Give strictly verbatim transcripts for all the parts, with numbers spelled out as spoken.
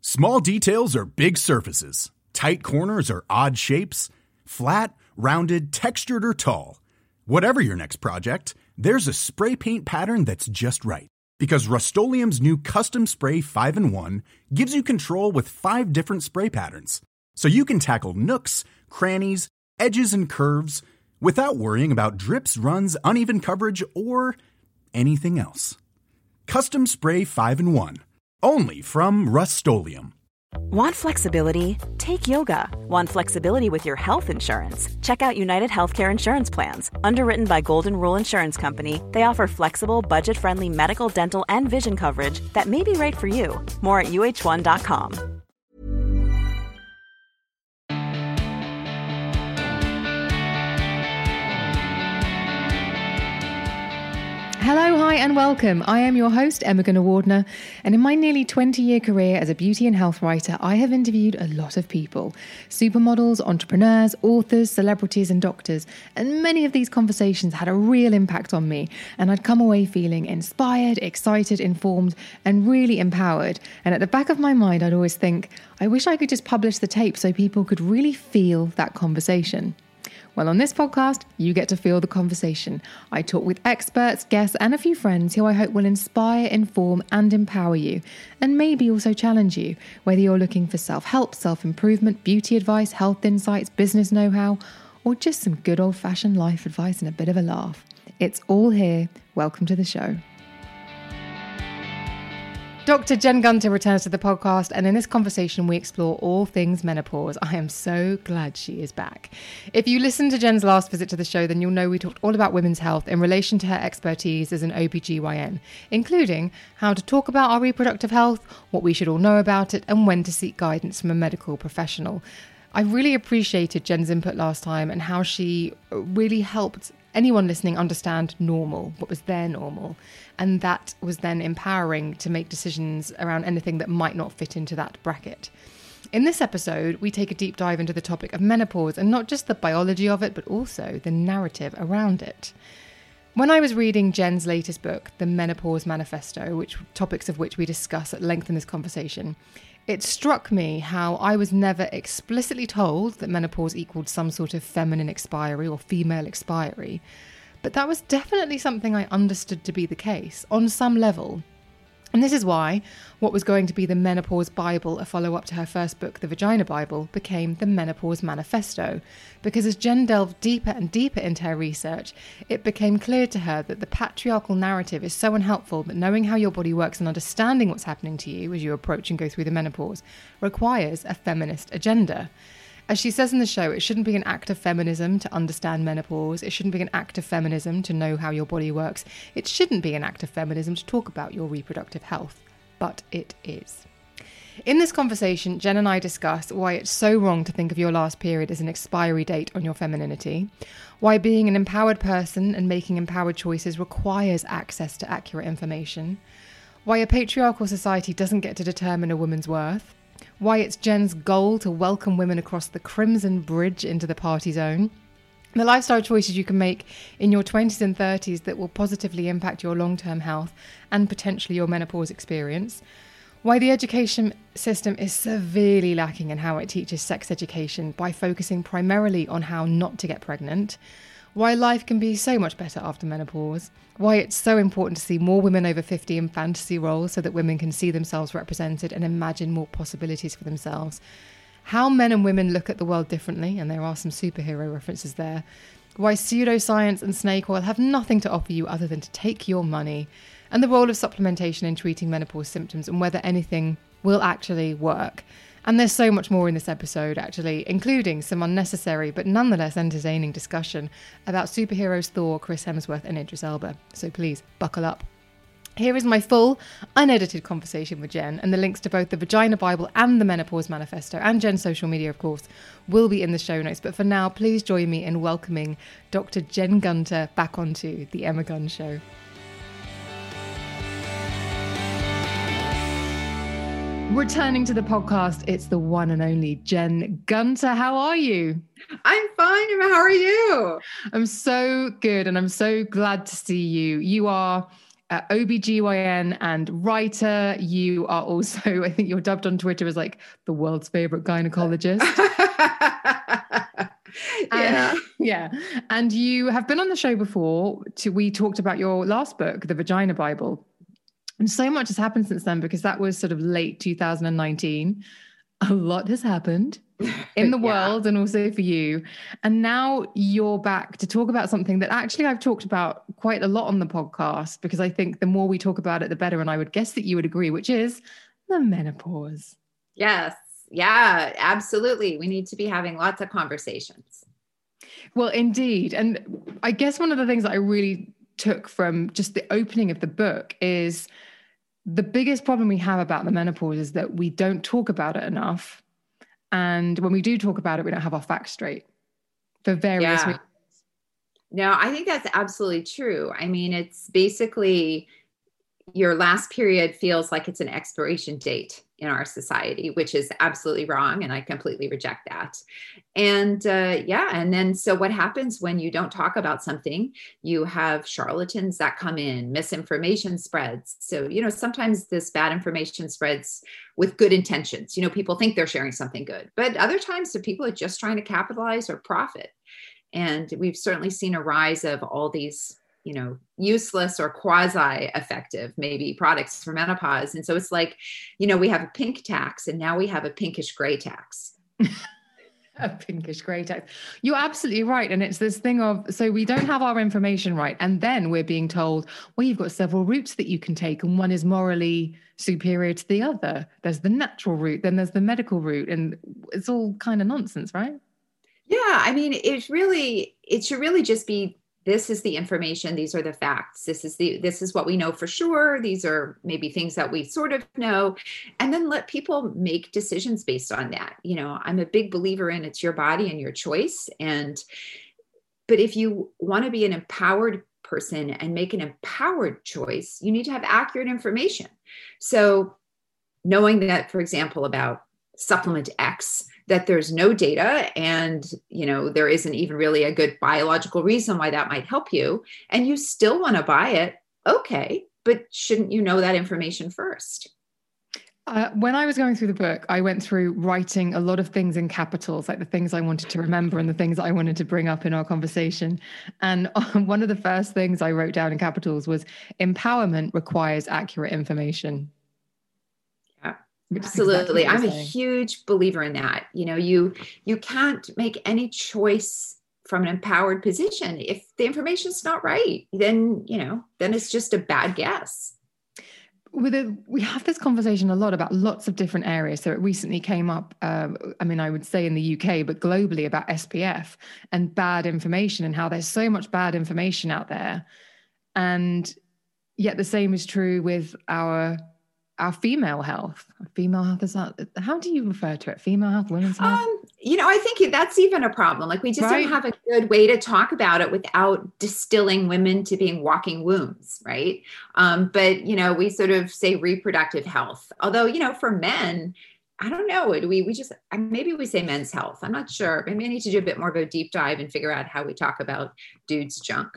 Small details are big surfaces. Tight corners are odd shapes. Flat, rounded, textured, or tall. Whatever your next project, there's a spray paint pattern that's just right. Because Rust-Oleum's new Custom Spray five in one gives you control with five different spray patterns. So you can tackle nooks, crannies, edges, and curves without worrying about drips, runs, uneven coverage, or anything else. Custom Spray five in one. Only from Rust-Oleum. Want flexibility? Take yoga. Want flexibility with your health insurance? Check out United Healthcare Insurance Plans. Underwritten by Golden Rule Insurance Company, they offer flexible, budget-friendly medical, dental, and vision coverage that may be right for you. More at U H one dot com. Hello, hi and welcome. I am your host, Emma Gunnar-Wardner, and in my nearly twenty-year career as a beauty and health writer, I have interviewed a lot of people. Supermodels, entrepreneurs, authors, celebrities and doctors, and many of these conversations had a real impact on me, and I'd come away feeling inspired, excited, informed, and really empowered. And at the back of my mind, I'd always think, I wish I could just publish the tape so people could really feel that conversation. Well, on this podcast, you get to feel the conversation. I talk with experts, guests, and a few friends who I hope will inspire, inform, and empower you, and maybe also challenge you, whether you're looking for self-help, self-improvement, beauty advice, health insights, business know-how, or just some good old-fashioned life advice and a bit of a laugh. It's all here. Welcome to the show. Doctor Jen Gunter returns to the podcast, and in this conversation we explore all things menopause. I am so glad she is back. If you listened to Jen's last visit to the show, then you'll know we talked all about women's health in relation to her expertise as an O B G Y N, including how to talk about our reproductive health, what we should all know about it, and when to seek guidance from a medical professional. I really appreciated Jen's input last time and how she really helped anyone listening understand normal, what was their normal. And that was then empowering to make decisions around anything that might not fit into that bracket. In this episode, we take a deep dive into the topic of menopause, and not just the biology of it, but also the narrative around it. When I was reading Jen's latest book, The Menopause Manifesto, which topics of which we discuss at length in this conversation, it struck me how I was never explicitly told that menopause equaled some sort of feminine expiry or female expiry. But that was definitely something I understood to be the case, on some level. And this is why what was going to be the Menopause Bible, a follow-up to her first book, The Vagina Bible, became the Menopause Manifesto. Because as Jen delved deeper and deeper into her research, it became clear to her that the patriarchal narrative is so unhelpful that knowing how your body works and understanding what's happening to you as you approach and go through the menopause requires a feminist agenda. As she says in the show, it shouldn't be an act of feminism to understand menopause. It shouldn't be an act of feminism to know how your body works. It shouldn't be an act of feminism to talk about your reproductive health. But it is. In this conversation, Jen and I discuss why it's so wrong to think of your last period as an expiry date on your femininity, why being an empowered person and making empowered choices requires access to accurate information, why a patriarchal society doesn't get to determine a woman's worth, why it's Jen's goal to welcome women across the Crimson Bridge into the party zone, the lifestyle choices you can make in your twenties and thirties that will positively impact your long-term health and potentially your menopause experience, why the education system is severely lacking in how it teaches sex education by focusing primarily on how not to get pregnant, why life can be so much better after menopause, why it's so important to see more women over fifty in fantasy roles so that women can see themselves represented and imagine more possibilities for themselves, how men and women look at the world differently, and there are some superhero references there, why pseudoscience and snake oil have nothing to offer you other than to take your money, and the role of supplementation in treating menopause symptoms and whether anything will actually work. And there's so much more in this episode, actually, including some unnecessary but nonetheless entertaining discussion about superheroes Thor, Chris Hemsworth and Idris Elba. So please, buckle up. Here is my full, unedited conversation with Jen, and the links to both the Vagina Bible and the Menopause Manifesto, and Jen's social media, of course, will be in the show notes. But for now, please join me in welcoming Doctor Jen Gunter back onto The Emma Gunn Show. Returning to the podcast, it's the one and only Jen Gunter. How are you? I'm fine, Emma. How are you? I'm so good, and I'm so glad to see you. You are uh, O B G Y N and writer. You are also, I think you're dubbed on Twitter as like the world's favorite gynecologist. Yeah. And, yeah. And you have been on the show before. To, we talked about your last book, The Vagina Bible. And so much has happened since then, because that was sort of late two thousand nineteen. A lot has happened in the yeah. world and also for you. And now you're back to talk about something that actually I've talked about quite a lot on the podcast, because I think the more we talk about it, the better. And I would guess that you would agree, which is the menopause. Yes. Yeah, absolutely. We need to be having lots of conversations. Well, indeed. And I guess one of the things that I really took from just the opening of the book is the biggest problem we have about the menopause is that we don't talk about it enough. And when we do talk about it, we don't have our facts straight for various yeah. reasons. No, I think that's absolutely true. I mean, it's basically your last period feels like it's an expiration date in our society, which is absolutely wrong. And I completely reject that. And uh, yeah. And then, so what happens when you don't talk about something? You have charlatans that come in, misinformation spreads. So, you know, sometimes this bad information spreads with good intentions. You know, people think they're sharing something good, but other times the people are just trying to capitalize or profit. And we've certainly seen a rise of all these, you know, useless or quasi-effective maybe products for menopause. And so it's like, you know, we have a pink tax and now we have a pinkish gray tax. A pinkish gray tax. You're absolutely right. And it's this thing of, so we don't have our information right. And then we're being told, well, you've got several routes that you can take and one is morally superior to the other. There's the natural route, then there's the medical route. And it's all kind of nonsense, right? Yeah. I mean, it really, it should really just be, this is the information. These are the facts. This is the, this is what we know for sure. These are maybe things that we sort of know, and then let people make decisions based on that. You know, I'm a big believer in it's your body and your choice. And, but if you want to be an empowered person and make an empowered choice, you need to have accurate information. So knowing that, for example, about supplement X, that there's no data and, you know, there isn't even really a good biological reason why that might help you, and you still want to buy it, okay, but shouldn't you know that information first? Uh, when I was going through the book, I went through writing a lot of things in capitals, like the things I wanted to remember and the things that I wanted to bring up in our conversation. And one of the first things I wrote down in capitals was empowerment requires accurate information. Absolutely. Exactly I'm a huge believer in that. You know, you, you can't make any choice from an empowered position. If the information's not right, then, you know, then it's just a bad guess. With a, we have this conversation a lot about lots of different areas. So it recently came up, um, I mean, I would say in the U K, but globally about S P F and bad information and how there's so much bad information out there. And yet the same is true with our Our female health. Female health is that, how do you refer to it? Female health, women's health? Um, you know, I think that's even a problem. Like we just right? don't have a good way to talk about it without distilling women to being walking wombs, right? Um, but, you know, we sort of say reproductive health. Although, you know, for men, I don't know. We we just, maybe we say men's health. I'm not sure. Maybe I need to do a bit more of a deep dive and figure out how we talk about dudes' junk.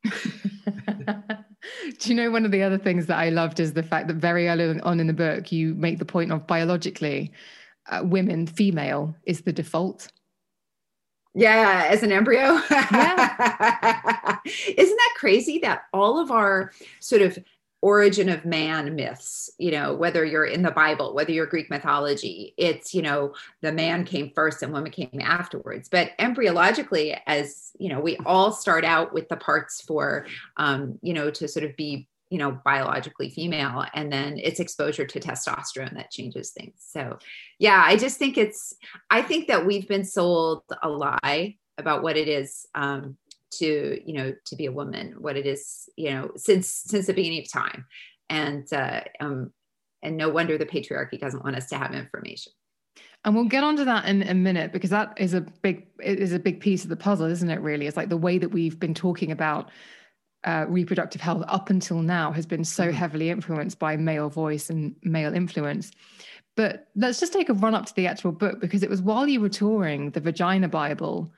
Do you know, one of the other things that I loved is the fact that very early on in the book, you make the point of biologically, uh, women, female is the default. Yeah, as an embryo. Yeah. Isn't that crazy that all of our sort of origin of man myths, you know, whether you're in the Bible, whether you're Greek mythology, it's, you know, the man came first and woman came afterwards. But embryologically, as, you know, we all start out with the parts for, um, you know, to sort of be, you know, biologically female, and then it's exposure to testosterone that changes things. So yeah, I just think it's, I think that we've been sold a lie about what it is, um, to, you know, to be a woman, what it is, you know, since, since the beginning of time. And, uh, um, and no wonder the patriarchy doesn't want us to have information. And we'll get onto that in a minute, because that is a big, it is a big piece of the puzzle, isn't it? Really. It's like the way that we've been talking about uh, reproductive health up until now has been so heavily influenced by male voice and male influence. But let's just take a run up to the actual book, because it was while you were touring the Vagina Bible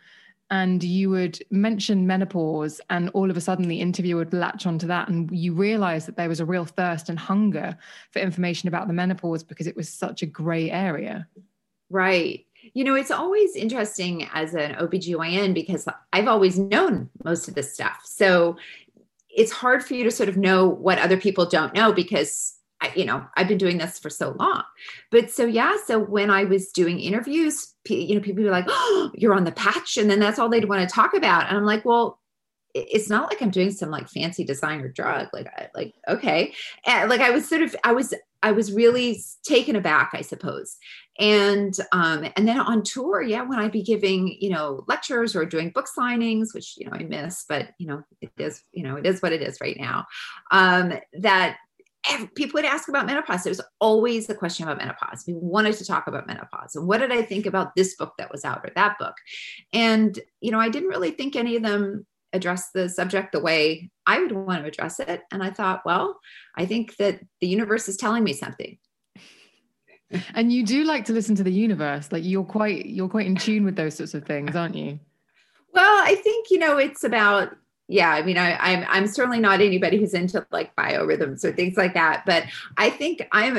and you would mention menopause, and all of a sudden the interviewer would latch onto that, and you realize that there was a real thirst and hunger for information about the menopause because it was such a gray area. Right. You know, it's always interesting as an O B G Y N because I've always known most of this stuff. So it's hard for you to sort of know what other people don't know because, I, you know, I've been doing this for so long. But so, yeah, so when I was doing interviews, you know, people were like, oh, you're on the patch. And then that's all they'd want to talk about. And I'm like, well, it's not like I'm doing some like fancy designer drug. Like, I, like, okay. And like I was sort of, I was, I was really taken aback, I suppose. And, um, and then on tour, yeah, when I'd be giving, you know, lectures or doing book signings, which, you know, I miss, but, you know, it is, you know, it is what it is right now. Um, that every, people would ask about menopause. There was always a question about menopause. We wanted to talk about menopause. And what did I think about this book that was out or that book? And, you know, I didn't really think any of them address the subject the way I would want to address it. And I thought, well, I think that the universe is telling me something. And you do like to listen to the universe. Like you're quite, you're quite in tune with those sorts of things, aren't you? Well, I think, you know, it's about, yeah, I mean, I, I'm, I'm certainly not anybody who's into like biorhythms or things like that, but I think I'm,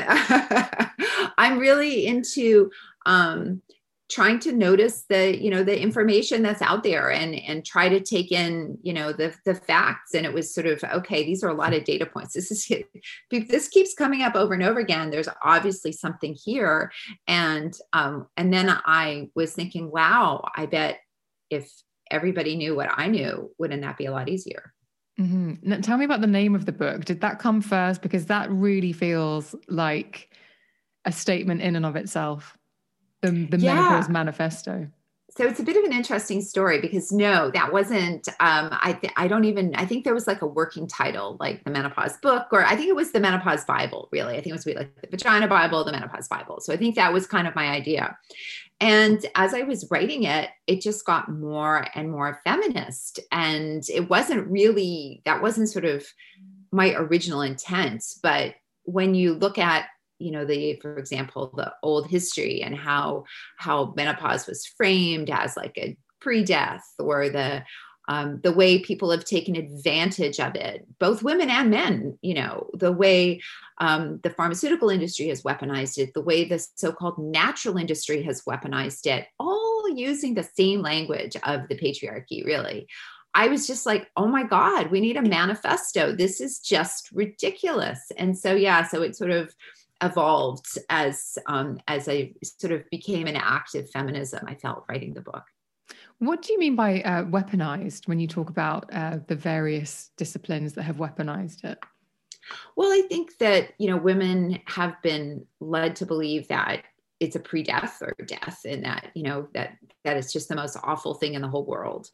I'm really into, um, trying to notice the, you know, the information that's out there and, and try to take in, you know, the, the facts. And it was sort of, okay, these are a lot of data points. This is, this keeps coming up over and over again. There's obviously something here. And, um, and then I was thinking, wow, I bet if everybody knew what I knew, wouldn't that be a lot easier? Mm-hmm. Now, tell me about the name of the book. Did that come first? Because that really feels like a statement in and of itself. The, the yeah. Menopause Manifesto. So it's a bit of an interesting story because no, that wasn't, um, I th- I don't even, I think there was like a working title, like the Menopause Book, or I think it was the Menopause Bible, really. I think it was like the Vagina Bible, the Menopause Bible. So I think that was kind of my idea. And as I was writing it, it just got more and more feminist. And it wasn't really, that wasn't sort of my original intent. But when you look at, you know, the, for example, the old history and how, how menopause was framed as like a pre-death, or the, um, the way people have taken advantage of it, both women and men, you know, the way um, the pharmaceutical industry has weaponized it, the way the so-called natural industry has weaponized it, all using the same language of the patriarchy, really. I was just like, oh my God, we need a manifesto. This is just ridiculous. And so, yeah, so it sort of evolved as um, as I sort of became an active feminism, I felt, writing the book. What do you mean by uh, weaponized when you talk about uh, the various disciplines that have weaponized it? Well, I think that, you know, women have been led to believe that it's a pre-death or death, and that, you know, that that is just the most awful thing in the whole world.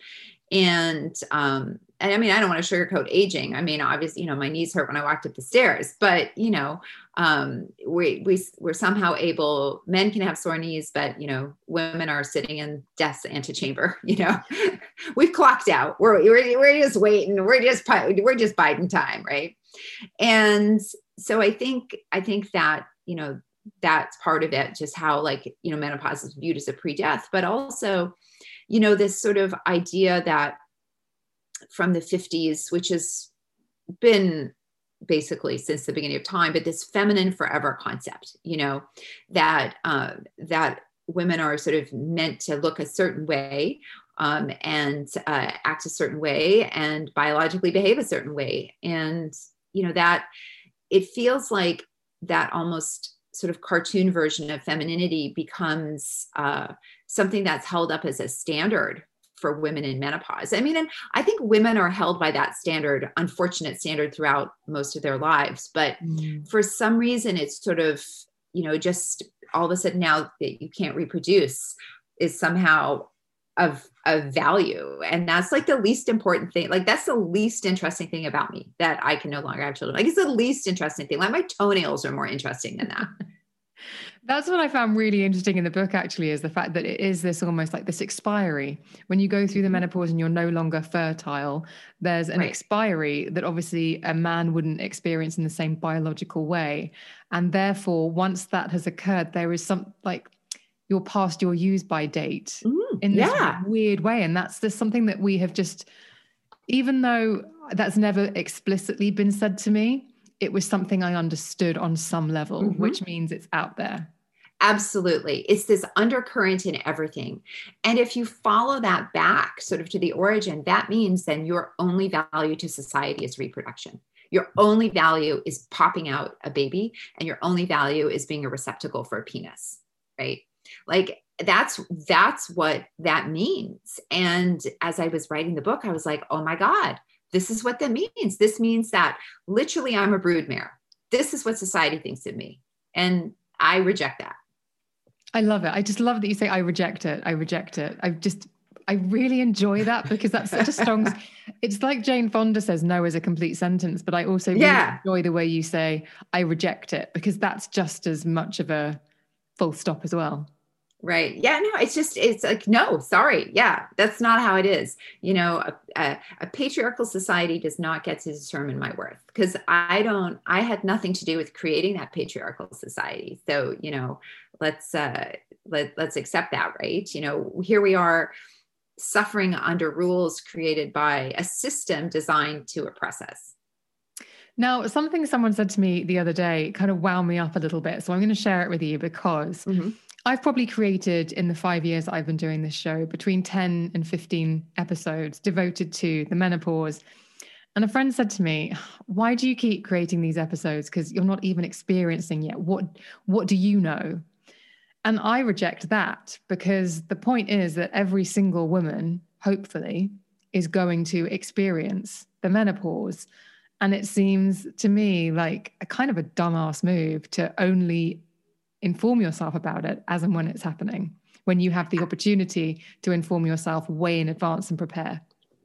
And, um, and I mean, I don't want to sugarcoat aging. I mean, obviously, you know, my knees hurt when I walked up the stairs, but, you know, um, we, we, we're somehow able, men can have sore knees, but, you know, women are sitting in death's antechamber, you know, we've clocked out. We're, we're, we're just waiting. We're just, we're just biding time. Right. And so I think, I think that, you know, that's part of it, just how, like, you know, menopause is viewed as a pre-death, but also, you know, this sort of idea that from the fifties, which has been basically since the beginning of time, but this feminine forever concept, you know, that, uh, that women are sort of meant to look a certain way, um, and uh, act a certain way and biologically behave a certain way. And, you know, that it feels like that almost sort of cartoon version of femininity becomes uh, something that's held up as a standard for women in menopause. I mean, and I think women are held by that standard, unfortunate standard, throughout most of their lives. But mm. for some reason, it's sort of, you know, just all of a sudden now that you can't reproduce is somehow of, of value. And that's like the least important thing. Like, that's the least interesting thing about me, that I can no longer have children. Like, it's the least interesting thing. Like, my toenails are more interesting than that. That's what I found really interesting in the book, actually, is the fact that it is this almost like this expiry. When you go through the menopause and you're no longer fertile, there's an right. expiry that obviously a man wouldn't experience in the same biological way. And therefore, once that has occurred, there is some, like, you're past your use by date mm, in this yeah. weird way. And that's just something that we have just, even though that's never explicitly been said to me, it was something I understood on some level, mm-hmm. which means it's out there. Absolutely. It's this undercurrent in everything. And if you follow that back sort of to the origin, that means then your only value to society is reproduction. Your only value is popping out a baby, and your only value is being a receptacle for a penis, right? Like that's, that's what that means. And as I was writing the book, I was like, oh my God, this is what that means. This means that literally I'm a broodmare. This is what society thinks of me. And I reject that. I love it. I just love that you say, I reject it. I reject it. I just, I really enjoy that, because that's such a strong, it's like Jane Fonda says, no is a complete sentence, but I also really yeah. enjoy the way you say, I reject it, because that's just as much of a full stop as well. Right. Yeah, no, it's just, it's like, no, sorry. Yeah, that's not how it is. You know, a, a, a patriarchal society does not get to determine my worth, because I don't, I had nothing to do with creating that patriarchal society. So, you know, let's, uh, let, let's accept that, right? You know, here we are suffering under rules created by a system designed to oppress us. Now, something someone said to me the other day kind of wound me up a little bit. So I'm going to share it with you, because mm-hmm. I've probably created, in the five years I've been doing this show, between ten and fifteen episodes devoted to the menopause. And a friend said to me, why do you keep creating these episodes? Because you're not even experiencing yet. What, what do you know? And I reject that, because the point is that every single woman, hopefully, is going to experience the menopause. And it seems to me like a kind of a dumbass move to only inform yourself about it as and when it's happening, when you have the opportunity to inform yourself way in advance and prepare.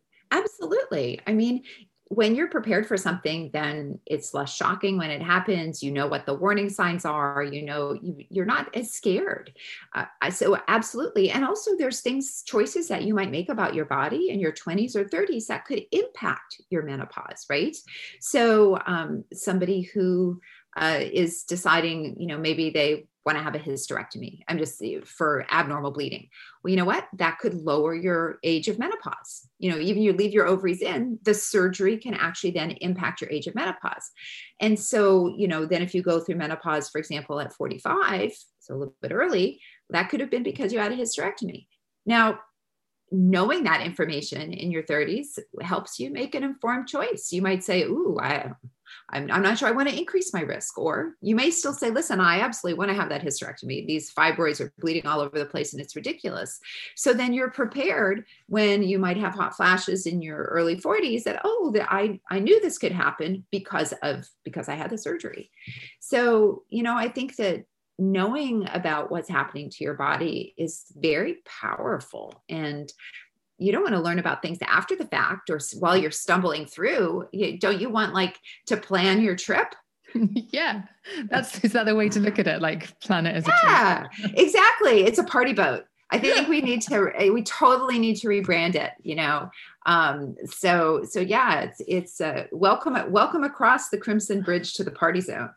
Absolutely. I mean, when you're prepared for something, then it's less shocking when it happens. You know what the warning signs are, you know, you, you're not as scared. Uh, so absolutely. And also there's things, choices that you might make about your body in your twenties or thirties that could impact your menopause, right? So um, somebody who uh, is deciding, you know, maybe they want to have a hysterectomy, I'm just for abnormal bleeding. Well, you know what? That could lower your age of menopause. You know, even you leave your ovaries in, the surgery can actually then impact your age of menopause. And so, you know, then if you go through menopause, for example, at forty-five, so a little bit early, that could have been because you had a hysterectomy. Now, knowing that information in your thirties helps you make an informed choice. You might say, ooh, I, I'm, I'm not sure I want to increase my risk. Or you may still say, listen, I absolutely want to have that hysterectomy. These fibroids are bleeding all over the place and it's ridiculous. So then you're prepared when you might have hot flashes in your early forties that, oh, that I, I knew this could happen because of, because I had the surgery. So, you know, I think that knowing about what's happening to your body is very powerful. And you don't want to learn about things after the fact or while you're stumbling through. Don't you want like to plan your trip? Yeah. That's, is that the way to look at it? Like plan it as a yeah, trip? Exactly. It's a party boat. I think we need to, we totally need to rebrand it, you know? Um, so, so yeah, it's, it's uh, welcome, welcome across the Crimson Bridge to the party zone.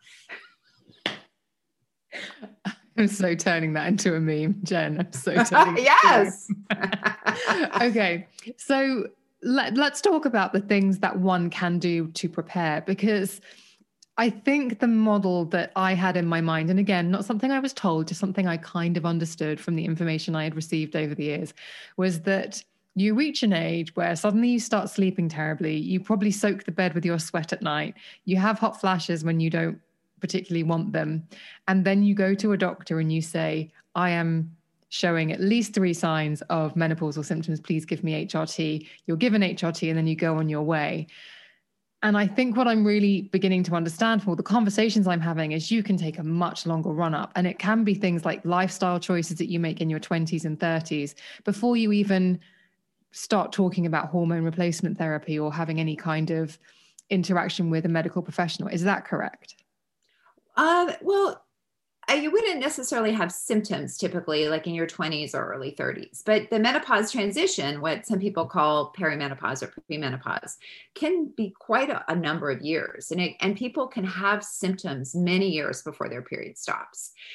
I'm so turning that into a meme, Jen. I'm so turning it yes. Okay. So let, let's talk about the things that one can do to prepare, because I think the model that I had in my mind, and again, not something I was told, just something I kind of understood from the information I had received over the years, was that you reach an age where suddenly you start sleeping terribly. You probably soak the bed with your sweat at night. You have hot flashes when you don't particularly want them. And then you go to a doctor and you say, I am showing at least three signs of menopausal symptoms. Please give me H R T. You're given H R T and then you go on your way. And I think what I'm really beginning to understand from all the conversations I'm having is you can take a much longer run up. And it can be things like lifestyle choices that you make in your twenties and thirties before you even start talking about hormone replacement therapy or having any kind of interaction with a medical professional. Is that correct? Uh, well, I, you wouldn't necessarily have symptoms typically like in your twenties or early thirties, but the menopause transition, what some people call perimenopause or premenopause, can be quite a, a number of years. And, it, and people can have symptoms many years before their period stops.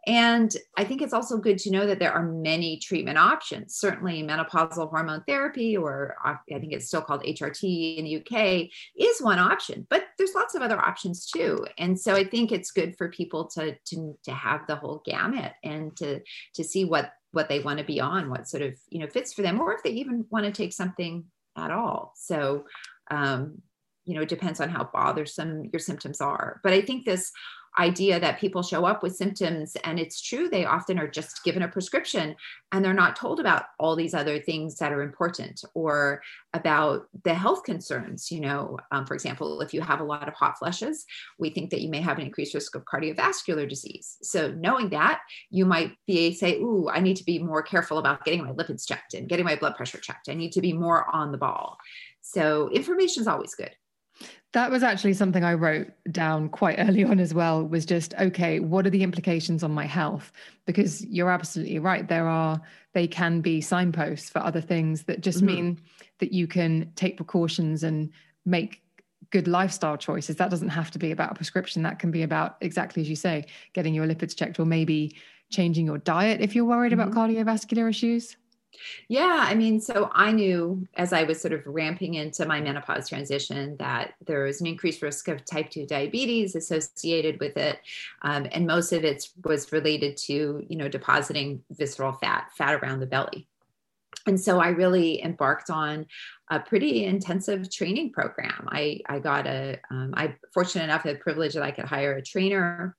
And I think it's also good to know that there are many treatment options. Certainly menopausal hormone therapy, or I think it's still called H R T in the U K, is one option, but there's lots of other options too. And so I think it's good for people to, to, to have the whole gamut and to, to see what, what they want to be on, what sort of, you know, fits for them, or if they even want to take something at all. So, um, you know, it depends on how bothersome your symptoms are. But I think this idea that people show up with symptoms, and it's true, they often are just given a prescription and they're not told about all these other things that are important, or about the health concerns. You know, um, for example, if you have a lot of hot flushes, we think that you may have an increased risk of cardiovascular disease. So knowing that, you might be say, ooh, I need to be more careful about getting my lipids checked and getting my blood pressure checked. I need to be more on the ball. So information is always good. That was actually something I wrote down quite early on as well, was just, okay, what are the implications on my health? Because you're absolutely right. There are, they can be signposts for other things that just mm-hmm. mean that you can take precautions and make good lifestyle choices. That doesn't have to be about a prescription. That can be about, exactly as you say, getting your lipids checked, or maybe changing your diet if you're worried mm-hmm. about cardiovascular issues. Yeah, I mean, so I knew as I was sort of ramping into my menopause transition that there was an increased risk of type two diabetes associated with it. Um, and most of it was related to, you know, depositing visceral fat, fat around the belly. And so I really embarked on a pretty intensive training program. I, I got a, um, I'm fortunate enough, the privilege that I could hire a trainer.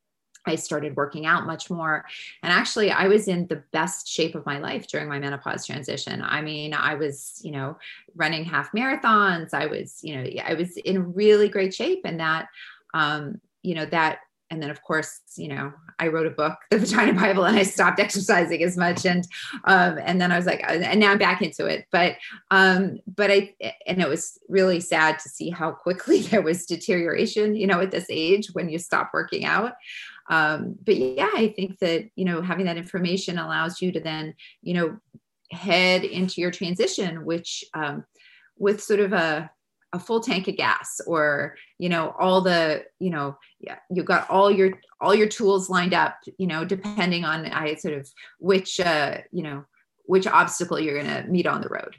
I started working out much more. And actually, I was in the best shape of my life during my menopause transition. I mean, I was, you know, running half marathons. I was, you know, I was in really great shape. And that, um, you know, that, and then of course, you know, I wrote a book, The Vagina Bible, and I stopped exercising as much. And, um, and then I was like, and now I'm back into it. But, um, but I, and it was really sad to see how quickly there was deterioration, you know, at this age when you stop working out. Um, but yeah, I think that, you know, having that information allows you to then, you know, head into your transition, which, um, with sort of a, a full tank of gas, or, you know, all the, you know, yeah, you've got all your, all your tools lined up, you know, depending on I sort of which, uh, you know, which obstacle you're going to meet on the road.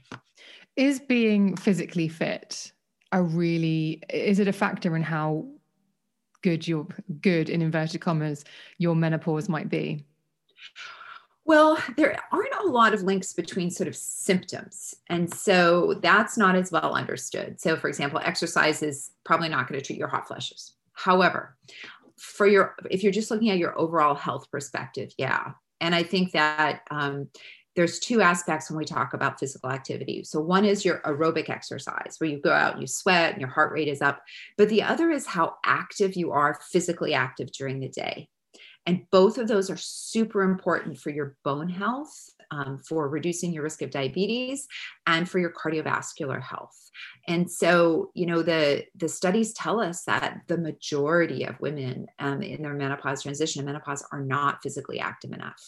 Is being physically fit a really, is it a factor in how good your good in inverted commas your menopause might be? Well, there aren't a lot of links between sort of symptoms. And so that's not as well understood. So for example, exercise is probably not going to treat your hot flushes. However, for your, if you're just looking at your overall health perspective, yeah. And I think that um, there's two aspects when we talk about physical activity. So one is your aerobic exercise, where you go out and you sweat and your heart rate is up. But the other is how active you are, physically active during the day. And both of those are super important for your bone health, um, for reducing your risk of diabetes, and for your cardiovascular health. And so, you know, the, the studies tell us that the majority of women um, in their menopause transition and menopause are not physically active enough.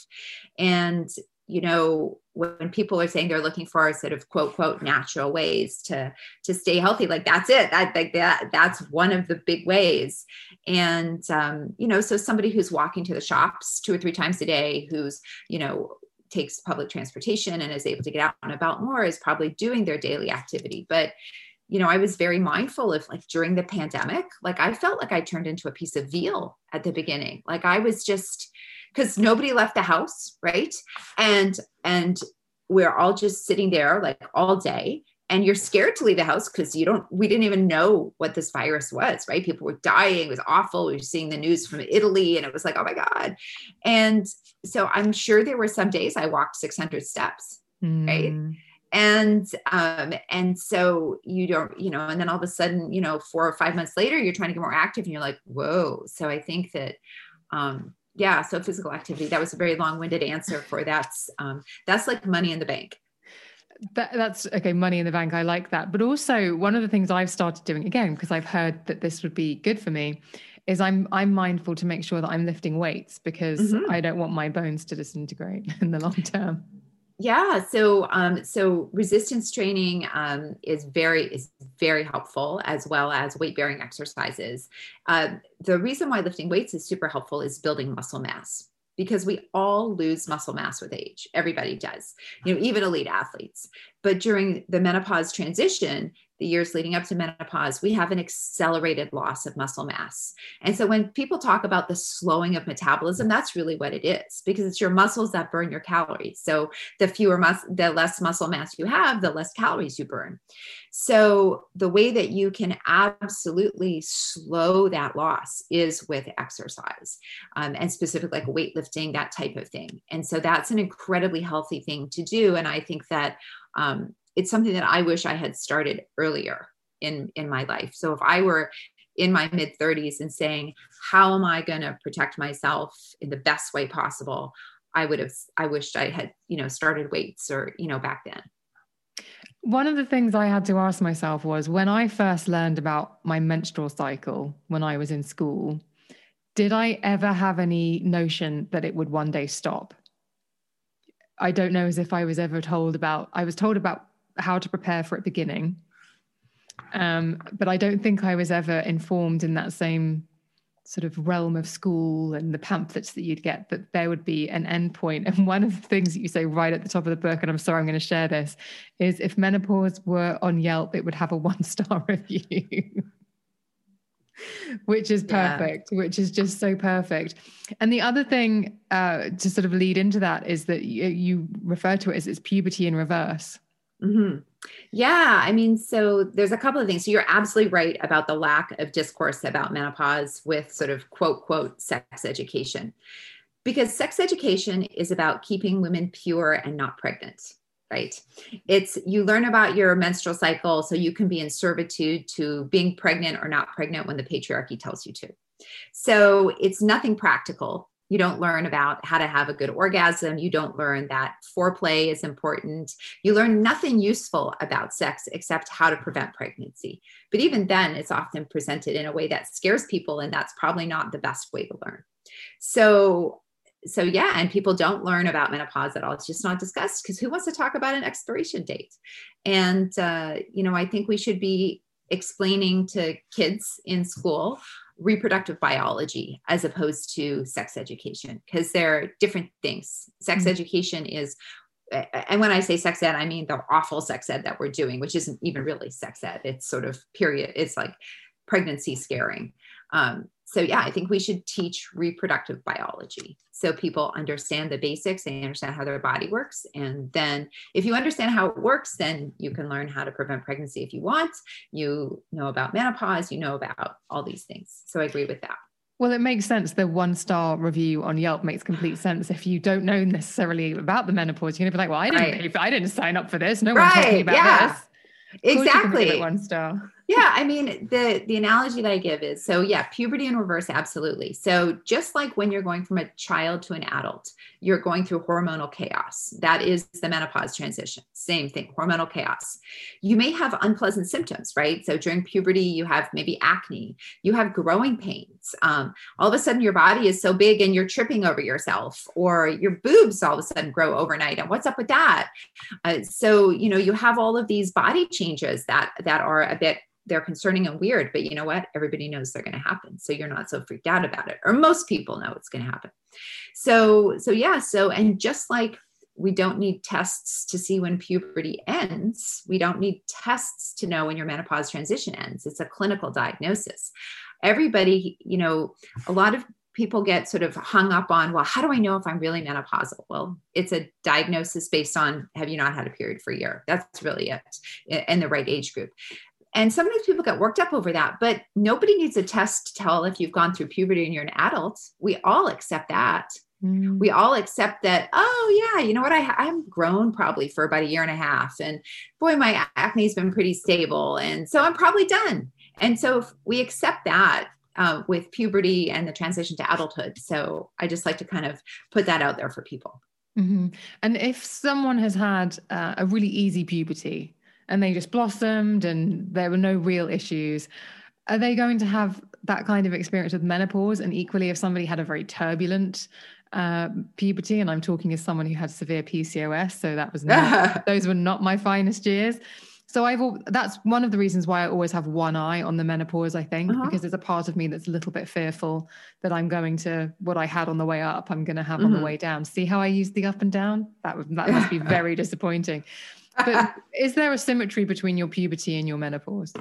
And you know, when people are saying they're looking for sort of quote, quote, natural ways to, to stay healthy, like that's it, that, like that, that's one of the big ways. And, um, you know, so somebody who's walking to the shops two or three times a day, who's, you know, takes public transportation and is able to get out and about more, is probably doing their daily activity. But, you know, I was very mindful of, like, during the pandemic, like I felt like I turned into a piece of veal at the beginning. Like I was just, because nobody left the house, right? And and we're all just sitting there like all day, and you're scared to leave the house because you don't, we didn't even know what this virus was, right? People were dying. It was awful. We were seeing the news from Italy, and it was like, oh my God. And so I'm sure there were some days I walked six hundred steps, mm. right? And, um, and so you don't, you know, and then all of a sudden, you know, four or five months later, you're trying to get more active and you're like, whoa. So I think that, um, yeah. So physical activity, that was a very long-winded answer for that's, um, that's like money in the bank. That, that's okay. Money in the bank. I like that. But also one of the things I've started doing, again, because I've heard that this would be good for me, is I'm, I'm mindful to make sure that I'm lifting weights, because mm-hmm. I don't want my bones to disintegrate in the long term. Yeah. So, um, so resistance training, um, is very, is very helpful, as well as weight bearing exercises. Uh, the reason why lifting weights is super helpful is building muscle mass, because we all lose muscle mass with age. Everybody does, you know, even elite athletes. But during the menopause transition, the years leading up to menopause, we have an accelerated loss of muscle mass. And so when people talk about the slowing of metabolism, that's really what it is, because it's your muscles that burn your calories. So the fewer mus- the less muscle mass you have, the less calories you burn. So the way that you can absolutely slow that loss is with exercise, um, and specifically like weightlifting, that type of thing. And so that's an incredibly healthy thing to do. And I think that um, it's something that I wish I had started earlier in, in my life. So if I were in my mid thirties and saying, how am I going to protect myself in the best way possible? I would have, I wished I had, you know, started weights or, you know, back then. One of the things I had to ask myself was, when I first learned about my menstrual cycle when I was in school, did I ever have any notion that it would one day stop? I don't know as if I was ever told about, I was told about how to prepare for it beginning. Um, but I don't think I was ever informed in that same sort of realm of school and the pamphlets that you'd get that there would be an end point. And one of the things that you say right at the top of the book, and I'm sorry, I'm going to share this, is if menopause were on Yelp, it would have a one-star review. Which is perfect, yeah. Which is just so perfect. And the other thing uh, to sort of lead into that is that you, you refer to it as it's puberty in reverse. Mm-hmm. Yeah. I mean, so there's a couple of things. So you're absolutely right about the lack of discourse about menopause with sort of quote, quote, sex education, because sex education is about keeping women pure and not pregnant, right? It's, you learn about your menstrual cycle so you can be in servitude to being pregnant or not pregnant when the patriarchy tells you to. So it's nothing practical. You don't learn about how to have a good orgasm. You don't learn that foreplay is important. You learn nothing useful about sex except how to prevent pregnancy. But even then, it's often presented in a way that scares people, and that's probably not the best way to learn. So, so yeah, and people don't learn about menopause at all. It's just not discussed, because who wants to talk about an expiration date? And, uh, you know, I think we should be explaining to kids in school reproductive biology as opposed to sex education, because they're different things. Sex mm-hmm. education is, and when I say sex ed, I mean the awful sex ed that we're doing, which isn't even really sex ed. It's sort of period. It's like pregnancy scaring. Um, so yeah, I think we should teach reproductive biology so people understand the basics, they understand how their body works. And then if you understand how it works, then you can learn how to prevent pregnancy if you want. You know about menopause, you know about all these things. So I agree with that. Well, it makes sense. The one-star review on Yelp makes complete sense. If you don't know necessarily about the menopause, you're going to be like, well, I didn't, right. pay, I didn't sign up for this. No right. one told me about yeah. this. Exactly. Give it one star. Yeah. I mean, the, the analogy that I give is, so yeah, puberty in reverse. Absolutely. So just like when you're going from a child to an adult, you're going through hormonal chaos. That is the menopause transition. Same thing, hormonal chaos. You may have unpleasant symptoms, right? So during puberty, you have maybe acne, you have growing pains. Um, all of a sudden your body is so big and you're tripping over yourself, or your boobs all of a sudden grow overnight. And what's up with that? Uh, so, you know, you have all of these body changes that, that are a bit, they're concerning and weird, but you know what? Everybody knows they're going to happen. So you're not so freaked out about it, or most people know it's going to happen. So, so yeah. So, and just like we don't need tests to see when puberty ends, we don't need tests to know when your menopause transition ends. It's a clinical diagnosis. Everybody, you know, a lot of people get sort of hung up on, well, how do I know if I'm really menopausal? Well, it's a diagnosis based on, have you not had a period for a year? That's really it, in the right age group. And sometimes people get worked up over that, but nobody needs a test to tell if you've gone through puberty and you're an adult. We all accept that. Mm. We all accept that, oh yeah, you know what? I, I've grown probably for about a year and a half, and boy, my acne has been pretty stable. And so I'm probably done. And so if we accept that uh, with puberty and the transition to adulthood. So I just like to kind of put that out there for people. Mm-hmm. And if someone has had uh, a really easy puberty, and they just blossomed and there were no real issues, are they going to have that kind of experience with menopause? And equally, if somebody had a very turbulent uh, puberty, and I'm talking as someone who had severe P C O S, so that was not, those were not my finest years. So I've, al- that's one of the reasons why I always have one eye on the menopause, I think, Uh-huh. because there's a part of me that's a little bit fearful that I'm going to, what I had on the way up, I'm going to have Mhm. on the way down. See how I use the up and down? That would, that must be very disappointing. But is there a symmetry between your puberty and your menopause?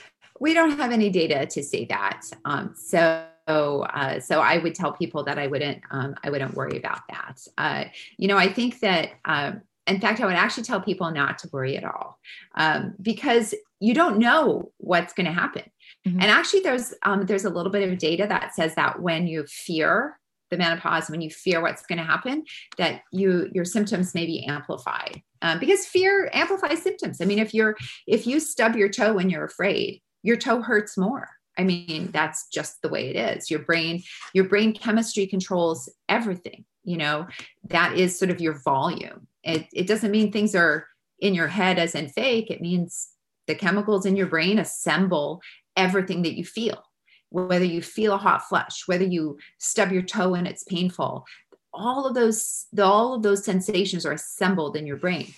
We don't have any data to say that. Um, so, uh, so I would tell people that I wouldn't, um, I wouldn't worry about that. Uh, you know, I think that, um, in fact, I would actually tell people not to worry at all, um, because you don't know what's going to happen. Mm-hmm. And actually, there's um, there's a little bit of data that says that when you fear the menopause, when you fear what's going to happen, that you your symptoms may be amplified, um, because fear amplifies symptoms. I mean, if you're if you stub your toe when you're afraid, your toe hurts more. I mean, that's just the way it is. Your brain, your brain chemistry controls everything. You know, that is sort of your volume. It, it doesn't mean things are in your head as in fake. It means the chemicals in your brain assemble everything that you feel, whether you feel a hot flush, whether you stub your toe and it's painful, all of those, all of those sensations are assembled in your brain.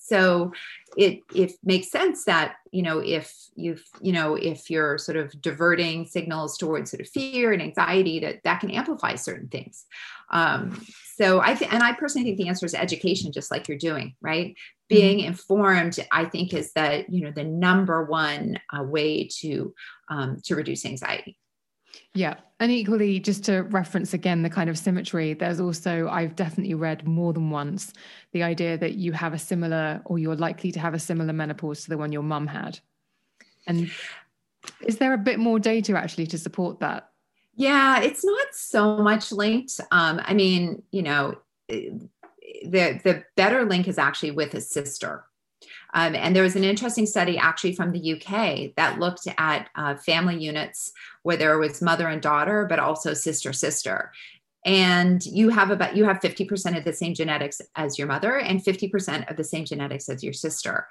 So it, it makes sense that, you know, if you've, you know, if you're sort of diverting signals towards sort of fear and anxiety, that that can amplify certain things. Um, so I think, and I personally think the answer is education, just like you're doing, right? Being mm-hmm. informed, I think, is that, you know, the number one uh, way to, um, to reduce anxiety. Yeah. And equally, just to reference again, the kind of symmetry, there's also, I've definitely read more than once, the idea that you have a similar, or you're likely to have a similar menopause to the one your mum had. And is there a bit more data actually to support that? Yeah, it's not so much linked. Um, I mean, you know, the, the better link is actually with a sister. Um, and there was an interesting study actually from the U K that looked at uh, family units where there was mother and daughter, but also sister, sister. And you have about, you have fifty percent of the same genetics as your mother and fifty percent of the same genetics as your sister.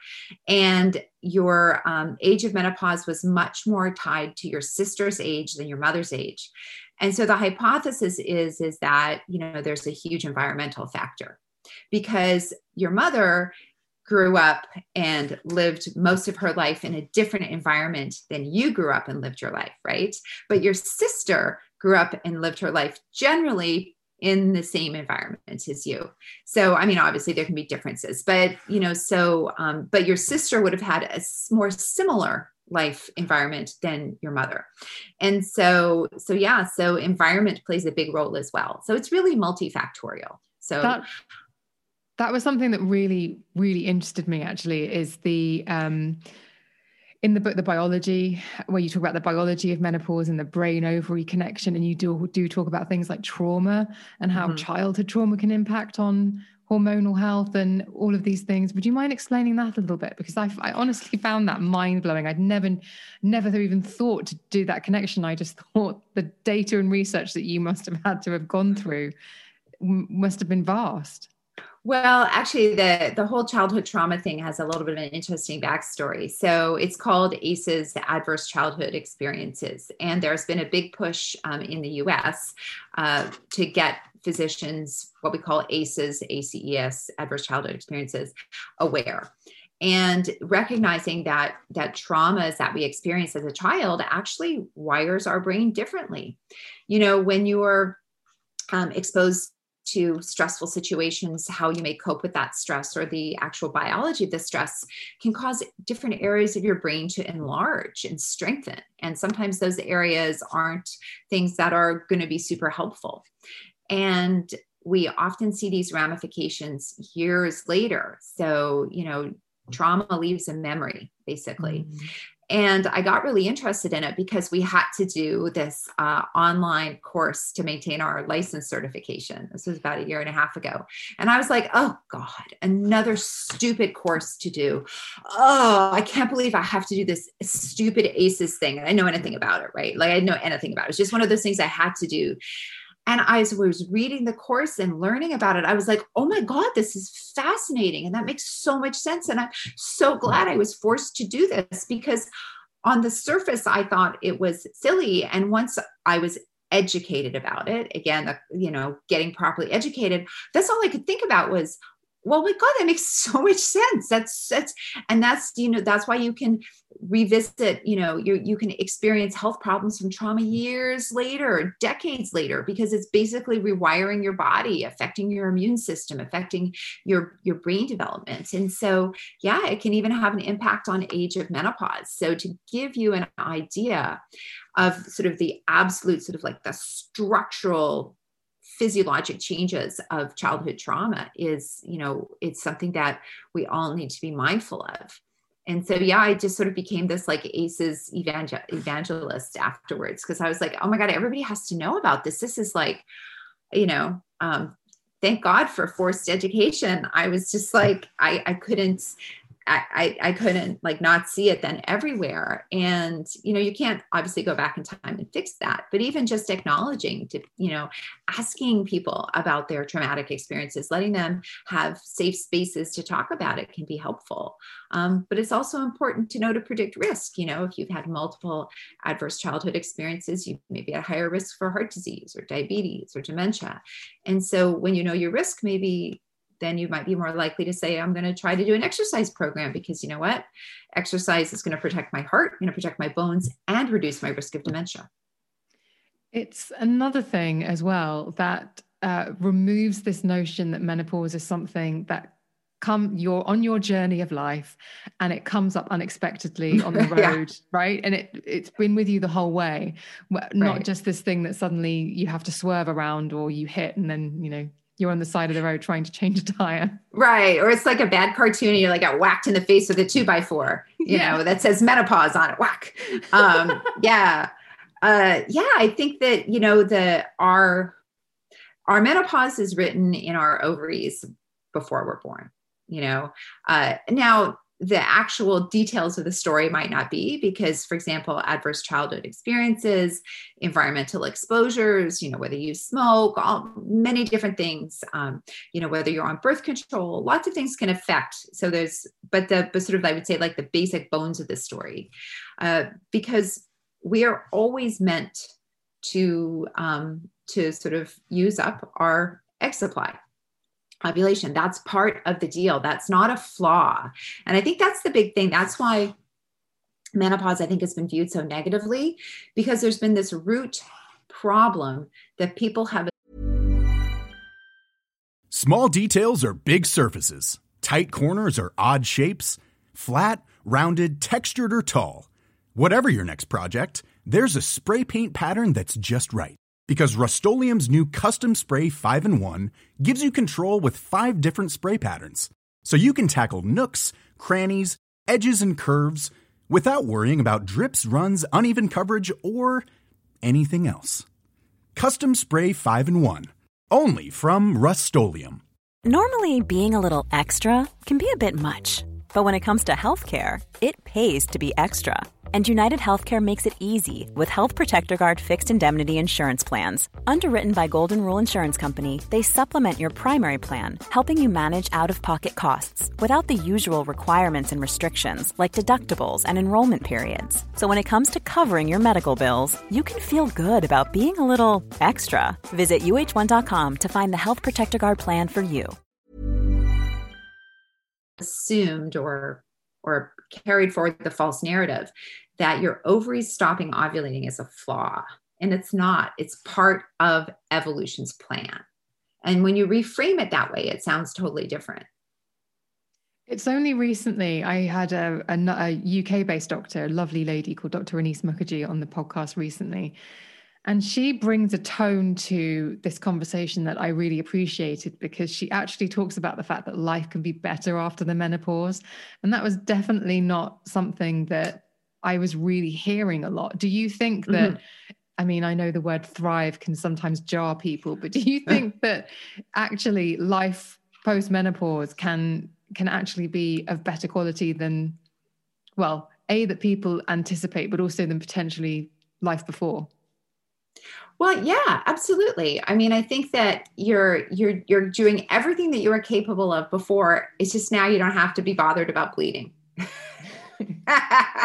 And your um, age of menopause was much more tied to your sister's age than your mother's age. And so the hypothesis is, is that, you know, there's a huge environmental factor because your mother grew up and lived most of her life in a different environment than you grew up and lived your life, right? But your sister grew up and lived her life generally in the same environment as you. So, I mean, obviously there can be differences, but, you know, so, um, but your sister would have had a more similar life environment than your mother. And so, so yeah, so environment plays a big role as well. So it's really multifactorial. So that, that was something that really, really interested me actually, is the, um, in the book, The Biology, where you talk about the biology of menopause and the brain ovary connection. And you do, do talk about things like trauma and how mm-hmm. childhood trauma can impact on hormonal health and all of these things. Would you mind explaining that a little bit? Because I, I honestly found that mind blowing. I'd never, never even thought to do that connection. I just thought the data and research that you must have had to have gone through must have been vast. Well, actually, the, the whole childhood trauma thing has a little bit of an interesting backstory. So it's called A C Es, Adverse Childhood Experiences. And there's been a big push um, in the U S uh, to get physicians, what we call A C Es, A C E S, Adverse Childhood Experiences, aware. And recognizing that that traumas that we experience as a child actually wires our brain differently. You know, when you are um, exposed to stressful situations, how you may cope with that stress or the actual biology of the stress can cause different areas of your brain to enlarge and strengthen. And sometimes those areas aren't things that are going to be super helpful. And we often see these ramifications years later. So, you know, trauma leaves a memory, basically. Mm-hmm. And I got really interested in it because we had to do this uh, online course to maintain our license certification. This was about a year and a half ago. And I was like, oh God, another stupid course to do. Oh, I can't believe I have to do this stupid A C Es thing. And I know anything about it, right? Like I didn't know anything about it. It's just one of those things I had to do. And I was reading the course and learning about it. I was like, oh my God, this is fascinating. And that makes so much sense. And I'm so glad I was forced to do this because on the surface, I thought it was silly. And once I was educated about it, again, you know, getting properly educated, that's all I could think about was, Well, my God, that makes so much sense. That's, that's, and that's, you know, that's why you can revisit, you know, you, you can experience health problems from trauma years later, decades later, because it's basically rewiring your body, affecting your immune system, affecting your, your brain development. And so, yeah, it can even have an impact on age of menopause. So to give you an idea of sort of the absolute sort of like the structural physiologic changes of childhood trauma is, you know, it's something that we all need to be mindful of. And so, yeah, I just sort of became this like A C Es evangel- evangelist afterwards, because I was like, oh my God, everybody has to know about this. This is like, you know, um, thank God for forced education. I was just like, I, I couldn't, I, I couldn't like not see it then everywhere. And, you know, you can't obviously go back in time and fix that, but even just acknowledging to, you know, asking people about their traumatic experiences, letting them have safe spaces to talk about it can be helpful. Um, but it's also important to know to predict risk. You know, if you've had multiple adverse childhood experiences, you may be at higher risk for heart disease or diabetes or dementia. And so when you know your risk, maybe then you might be more likely to say, I'm going to try to do an exercise program because you know what? Exercise is going to protect my heart, going to protect my bones, and reduce my risk of dementia. It's another thing as well that uh, removes this notion that menopause is something that come you're on your journey of life and it comes up unexpectedly on the road, yeah. right? And it, it's been with you the whole way. Not right. just this thing that suddenly you have to swerve around or you hit and then, you know, you're on the side of the road trying to change a tire. Right. Or it's like a bad cartoon. You're like got whacked in the face with a two by four, you yeah. know, that says menopause on it. Whack. Um, yeah. Uh, yeah. I think that, you know, the, our, our menopause is written in our ovaries before we're born, you know, uh, now the actual details of the story might not be because, for example, adverse childhood experiences, environmental exposures, you know, whether you smoke, all many different things, um, you know, whether you're on birth control, lots of things can affect. So there's, but the, but sort of, I would say like the basic bones of the story, uh, because we are always meant to, um, to sort of use up our egg supply. Ovulation. That's part of the deal. That's not a flaw. And I think that's the big thing. That's why menopause, I think, has been viewed so negatively, because there's been this root problem that people have. Small details are big surfaces. Tight corners are odd shapes. Flat, rounded, textured, or tall. Whatever your next project, there's a spray paint pattern that's just right. Because Rust-Oleum's new Custom Spray five in one gives you control with five different spray patterns. So you can tackle nooks, crannies, edges, and curves without worrying about drips, runs, uneven coverage, or anything else. Custom Spray five in one. Only from Rust-Oleum. Normally, being a little extra can be a bit much. But when it comes to healthcare, it pays to be extra. And United Healthcare makes it easy with Health Protector Guard fixed indemnity insurance plans. Underwritten by Golden Rule Insurance Company, they supplement your primary plan, helping you manage out-of-pocket costs without the usual requirements and restrictions like deductibles and enrollment periods. So when it comes to covering your medical bills, you can feel good about being a little extra. Visit U H one dot com to find the Health Protector Guard plan for you. Assumed or or carried forward the false narrative that your ovaries stopping ovulating is a flaw. And it's not. It's part of evolution's plan. And when you reframe it that way, it sounds totally different. It's only recently I had a, a, a U K-based doctor, a lovely lady called Doctor Anise Mukherjee on the podcast recently. And she brings a tone to this conversation that I really appreciated, because she actually talks about the fact that life can be better after the menopause. And that was definitely not something that I was really hearing a lot. Do you think that, mm-hmm. I mean, I know the word thrive can sometimes jar people, but do you think that actually life post-menopause can, can actually be of better quality than, well, A, that people anticipate, but also than potentially life before? Well, yeah, absolutely. I mean, I think that you're you're you're doing everything that you were capable of before. It's just now you don't have to be bothered about bleeding.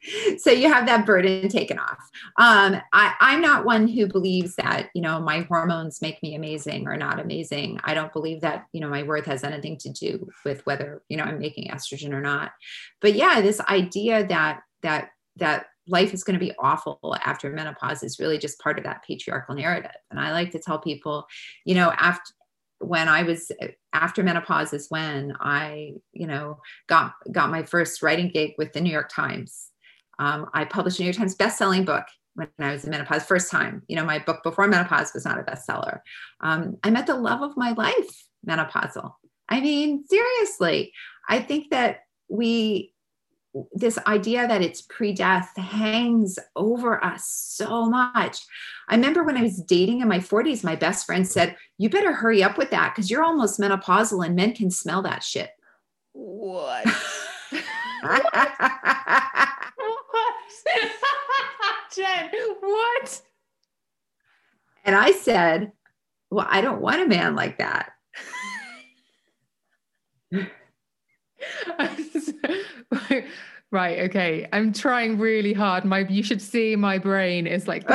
So you have that burden taken off. Um, I, I'm not one who believes that, you know, my hormones make me amazing or not amazing. I don't believe that, you know, my worth has anything to do with whether, you know, I'm making estrogen or not. But yeah, this idea that, that, that life is going to be awful after menopause is really just part of that patriarchal narrative. And I like to tell people, you know, after, when I was after menopause is when I, you know, got, got my first writing gig with the New York Times. Um, I published a New York Times best-selling book when I was in menopause, first time. You know, my book before menopause was not a bestseller. Um, I met the love of my life, menopausal. I mean, seriously, I think that we, this idea that it's pre-death hangs over us so much. I remember when I was dating in my forties, my best friend said, you better hurry up with that because you're almost menopausal and men can smell that shit. What? What? Jen, what? And I said, well, I don't want a man like that. Right. Okay. I'm trying really hard. My, you should see my brain is like,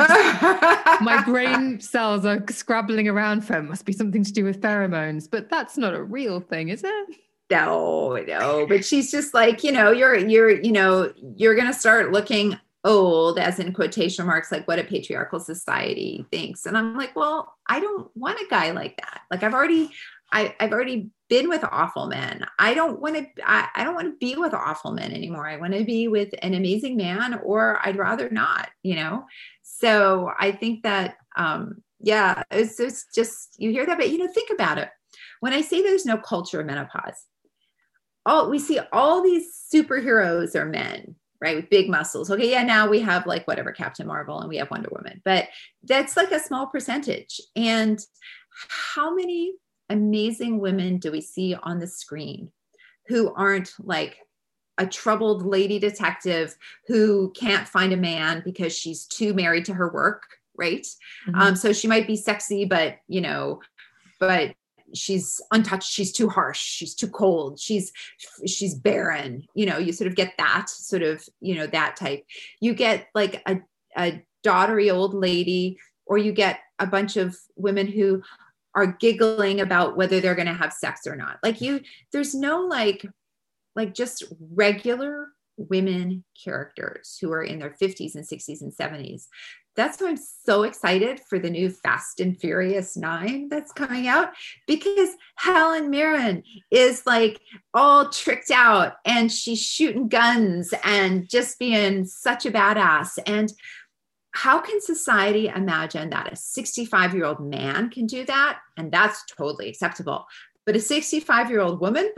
my brain cells are scrabbling around for it. Must be something to do with pheromones, but that's not a real thing, is it? No, no. But she's just like, you know, you're, you're, you know, you're going to start looking old, as in quotation marks, like what a patriarchal society thinks. And I'm like, well, I don't want a guy like that. Like I've already, I, I've already been with awful men. I don't want to, I, I don't want to be with awful men anymore. I want to be with an amazing man, or I'd rather not, you know? So I think that, um, yeah, it's, it's just, you hear that, but you know, think about it. When I say there's no culture of menopause, all we see all these superheroes are men, right? With big muscles. Okay. Yeah. Now we have like whatever, Captain Marvel, and we have Wonder Woman, but that's like a small percentage. And how many amazing women do we see on the screen who aren't like a troubled lady detective who can't find a man because she's too married to her work, right? Mm-hmm. Um, so she might be sexy, but you know, but she's untouched. She's too harsh. She's too cold. She's, she's barren. You know, you sort of get that sort of, you know, that type. You get like a, a daughtery old lady, or you get a bunch of women who are giggling about whether they're going to have sex or not. Like you, there's no like, like just regular women characters who are in their fifties and sixties and seventies. That's why I'm so excited for the new Fast and Furious nine that's coming out, because Helen Mirren is like all tricked out and she's shooting guns and just being such a badass. And how can society imagine that a sixty-five year old man can do that? And that's totally acceptable. But a sixty-five year old woman?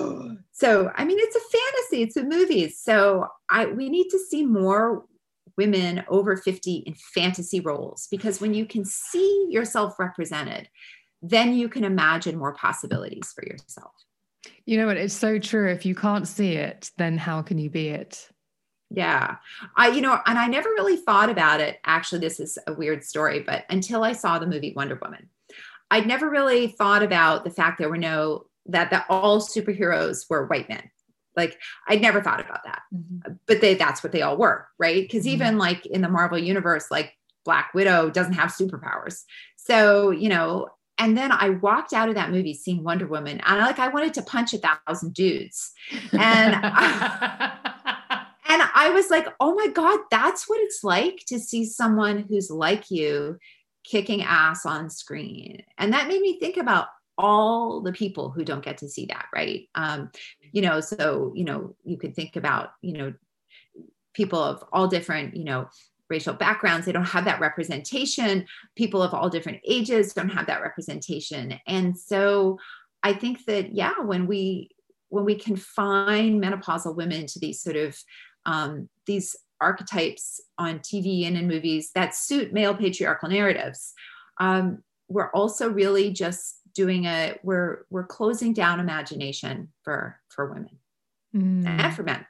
So, I mean, it's a fantasy, it's a movie. So I, we need to see more women over fifty in fantasy roles, because when you can see yourself represented, then you can imagine more possibilities for yourself. You know what? It's so true. If you can't see it, then how can you be it? Yeah. I, you know, and I never really thought about it. Actually, this is a weird story, but until I saw the movie Wonder Woman, I'd never really thought about the fact there were no, that, that all superheroes were white men. Like I'd never thought about that, mm-hmm. but they, that's what they all were. Right. Because mm-hmm. even like in the Marvel universe, like Black Widow doesn't have superpowers. So, you know, and then I walked out of that movie seeing Wonder Woman, and I like, I wanted to punch a thousand dudes. And, I, and I was like, oh my God, that's what it's like to see someone who's like you kicking ass on screen. And that made me think about all the people who don't get to see that, right? Um, you know, so, you know, you could think about, you know, people of all different, you know, racial backgrounds. They don't have that representation. People of all different ages don't have that representation. And so I think that, yeah, when we, when we confine menopausal women to these sort of, um, these archetypes on T V and in movies that suit male patriarchal narratives, um, we're also really just doing a, we're, we're closing down imagination for, for women mm. and for men.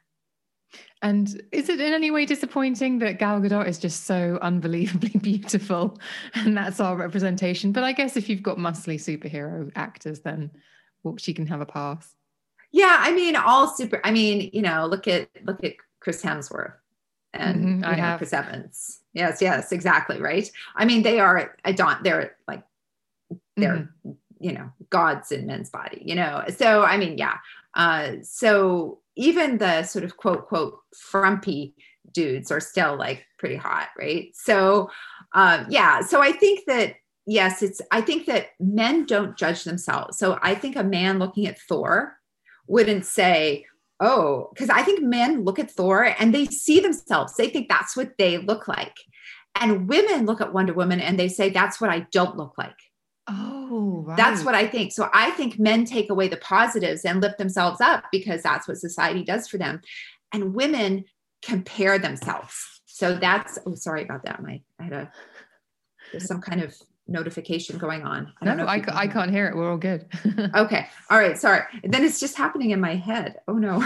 And is it in any way disappointing that Gal Gadot is just so unbelievably beautiful and that's our representation? But I guess if you've got muscly superhero actors, then well, she can have a pass. Yeah. I mean, all super, I mean, you know, look at, look at Chris Hemsworth. and Mm-hmm, I you know, have. Chris Evans. Yes, yes, exactly. Right. I mean, they are a daunt. They're like, they're, mm-hmm. you know, gods in men's body, you know? So, I mean, yeah. Uh, so even the sort of quote, quote, frumpy dudes are still like pretty hot. Right. So, um, yeah. So I think that, yes, it's, I think that men don't judge themselves. So I think a man looking at Thor wouldn't say, oh, because I think men look at Thor and they see themselves. They think that's what they look like. And women look at Wonder Woman and they say, that's what I don't look like. Oh, right. That's what I think. So I think men take away the positives and lift themselves up because that's what society does for them. And women compare themselves. So that's, oh, sorry about that. My, I had a, there's some kind of notification going on. I don't no, know I, can I can't hear it. We're all good. Okay. All right. Sorry. Then it's just happening in my head. Oh no.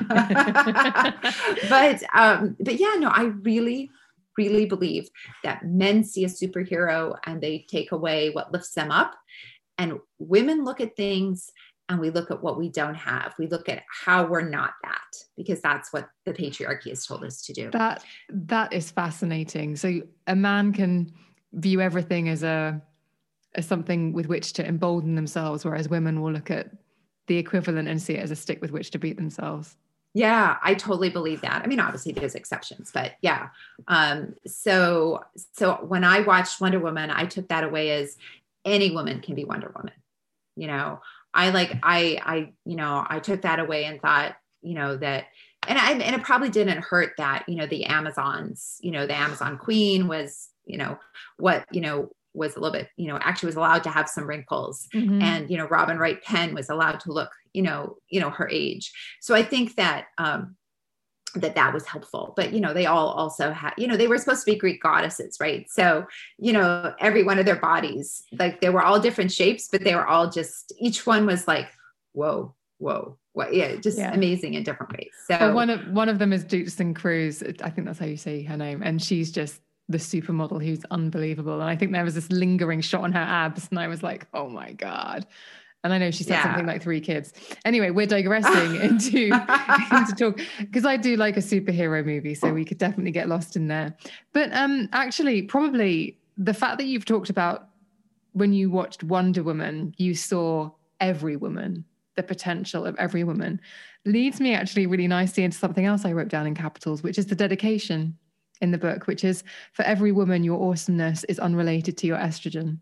but, um, but yeah, no, I really, really believe that men see a superhero and they take away what lifts them up, and women look at things and we look at what we don't have. We look at how we're not that, because that's what the patriarchy has told us to do. That, that is fascinating. So a man can view everything as a, as something with which to embolden themselves, whereas women will look at the equivalent and see it as a stick with which to beat themselves. Yeah, I totally believe that. I mean, obviously there's exceptions, but yeah. Um, so, so when I watched Wonder Woman, I took that away as any woman can be Wonder Woman. You know, I like, I, I, you know, I took that away and thought, you know, that, and I, and it probably didn't hurt that, you know, the Amazons, you know, the Amazon queen was, you know, what, you know, was a little bit, you know, actually was allowed to have some wrinkles, mm-hmm. and, you know, Robin Wright Penn was allowed to look, you know, you know, her age. So I think that, um, that that was helpful, but, you know, they all also had, you know, they were supposed to be Greek goddesses, right? So, you know, every one of their bodies, like they were all different shapes, but they were all just, each one was like, whoa, whoa, what? Yeah, just yeah. amazing in different ways. So well, one of, one of them is Duxton Cruz. I think that's how you say her name. And she's just the supermodel who's unbelievable. And I think there was this lingering shot on her abs and I was like, oh my God. And I know she said yeah. something like three kids. Anyway, we're digressing into, into talk, because I do like a superhero movie, so we could definitely get lost in there. But um, actually, probably the fact that you've talked about when you watched Wonder Woman, you saw every woman, the potential of every woman, leads me actually really nicely into something else I wrote down in capitals, which is the dedication in the book, which is, for every woman, your awesomeness is unrelated to your estrogen.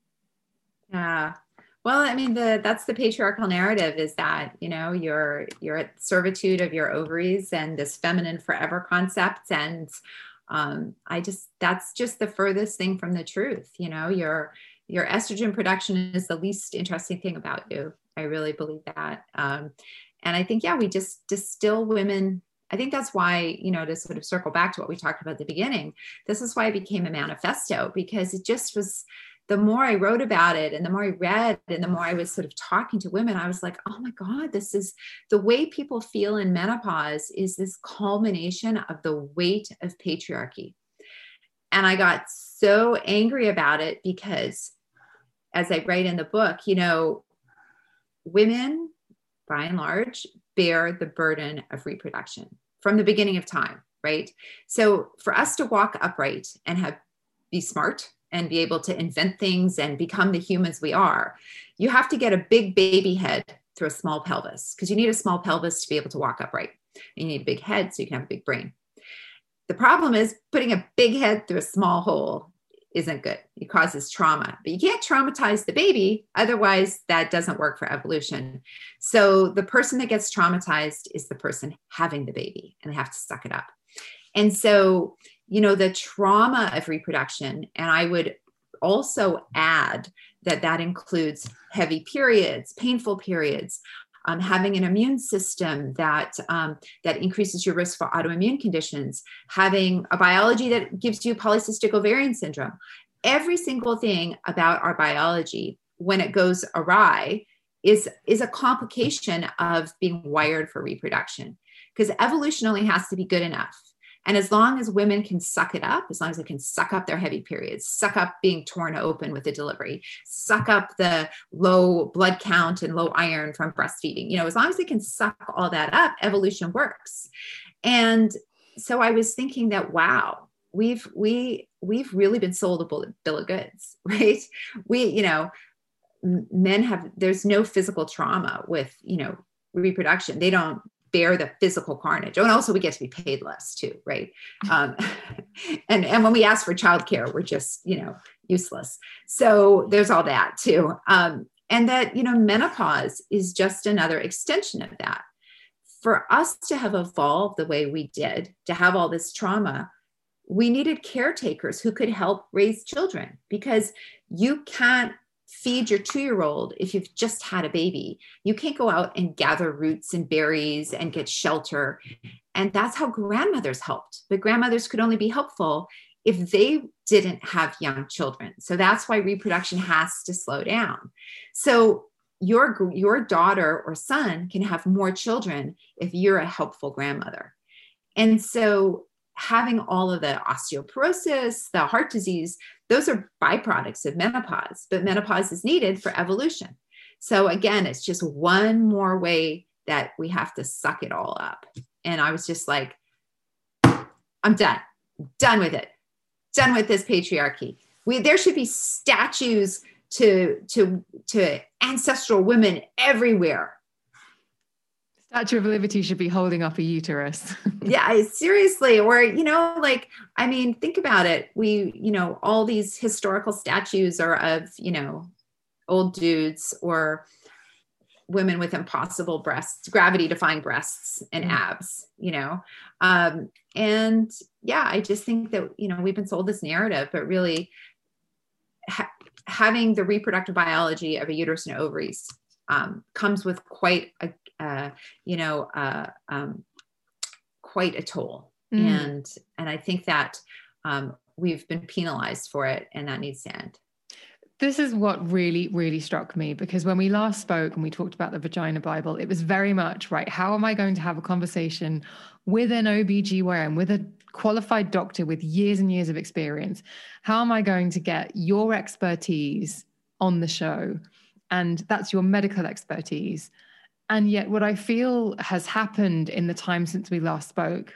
Yeah. Well, I mean, the that's the patriarchal narrative, is that, you know, you're you're at servitude of your ovaries and this feminine forever concept. And um, I just, that's just the furthest thing from the truth. You know, your your estrogen production is the least interesting thing about you. I really believe that. Um, and I think, yeah, we just distill women. I think that's why, you know, to sort of circle back to what we talked about at the beginning, this is why it became a manifesto, because it just was, the more I wrote about it and the more I read and the more I was sort of talking to women, I was like, oh my God, this is the way people feel in menopause, is this culmination of the weight of patriarchy. And I got so angry about it because, as I write in the book, you know, women, by and large, bear the burden of reproduction from the beginning of time, right? So for us to walk upright and have be smart and be able to invent things and become the humans we are, you have to get a big baby head through a small pelvis, because you need a small pelvis to be able to walk upright. And you need a big head so you can have a big brain. The problem is putting a big head through a small hole isn't good. It causes trauma, but you can't traumatize the baby. Otherwise, that doesn't work for evolution. So the person that gets traumatized is the person having the baby, and they have to suck it up. And so, you know, the trauma of reproduction, and I would also add that that includes heavy periods, painful periods, um, having an immune system that, um, that increases your risk for autoimmune conditions, having a biology that gives you polycystic ovarian syndrome. Every single thing about our biology, when it goes awry, is, is a complication of being wired for reproduction, because evolution only has to be good enough. And as long as women can suck it up, as long as they can suck up their heavy periods, suck up being torn open with a delivery, suck up the low blood count and low iron from breastfeeding, you know, as long as they can suck all that up, evolution works. And so I was thinking that, wow, we've, we, we've really been sold a bill of goods, right? We, you know, men have, there's no physical trauma with, you know, reproduction. They don't bear the physical carnage. Oh, and also we get to be paid less too, right? Um, and, and when we ask for childcare, we're just, you know, useless. So there's all that too. Um, and that, you know, menopause is just another extension of that. For us to have evolved the way we did, to have all this trauma, we needed caretakers who could help raise children, because you can't feed your two-year-old if you've just had a baby. You can't go out and gather roots and berries and get shelter. And that's how grandmothers helped. But grandmothers could only be helpful if they didn't have young children. So that's why reproduction has to slow down. So your, your daughter or son can have more children if you're a helpful grandmother. And so having all of the osteoporosis, the heart disease, those are byproducts of menopause, but menopause is needed for evolution. So again, it's just one more way that we have to suck it all up. And I was just like, I'm done, done with it, done with this patriarchy. We, there should be statues to, to, to ancestral women everywhere. Statue of Liberty should be holding up a uterus. Yeah, seriously. Or, you know, like, I mean, think about it. We, you know, all these historical statues are of, you know, old dudes or women with impossible breasts, gravity defying breasts and Mm. abs, you know? Um, and yeah, I just think that, you know, we've been sold this narrative, but really ha- having the reproductive biology of a uterus and ovaries um, comes with quite a, uh, you know, uh, um, quite a toll. Mm. And, and I think that um, we've been penalized for it, and that needs to end. This is what really, really struck me, because when we last spoke and we talked about the Vagina Bible, it was very much, right, how am I going to have a conversation with an O B G Y N, with a qualified doctor with years and years of experience? How am I going to get your expertise on the show? And that's your medical expertise. And yet what I feel has happened in the time since we last spoke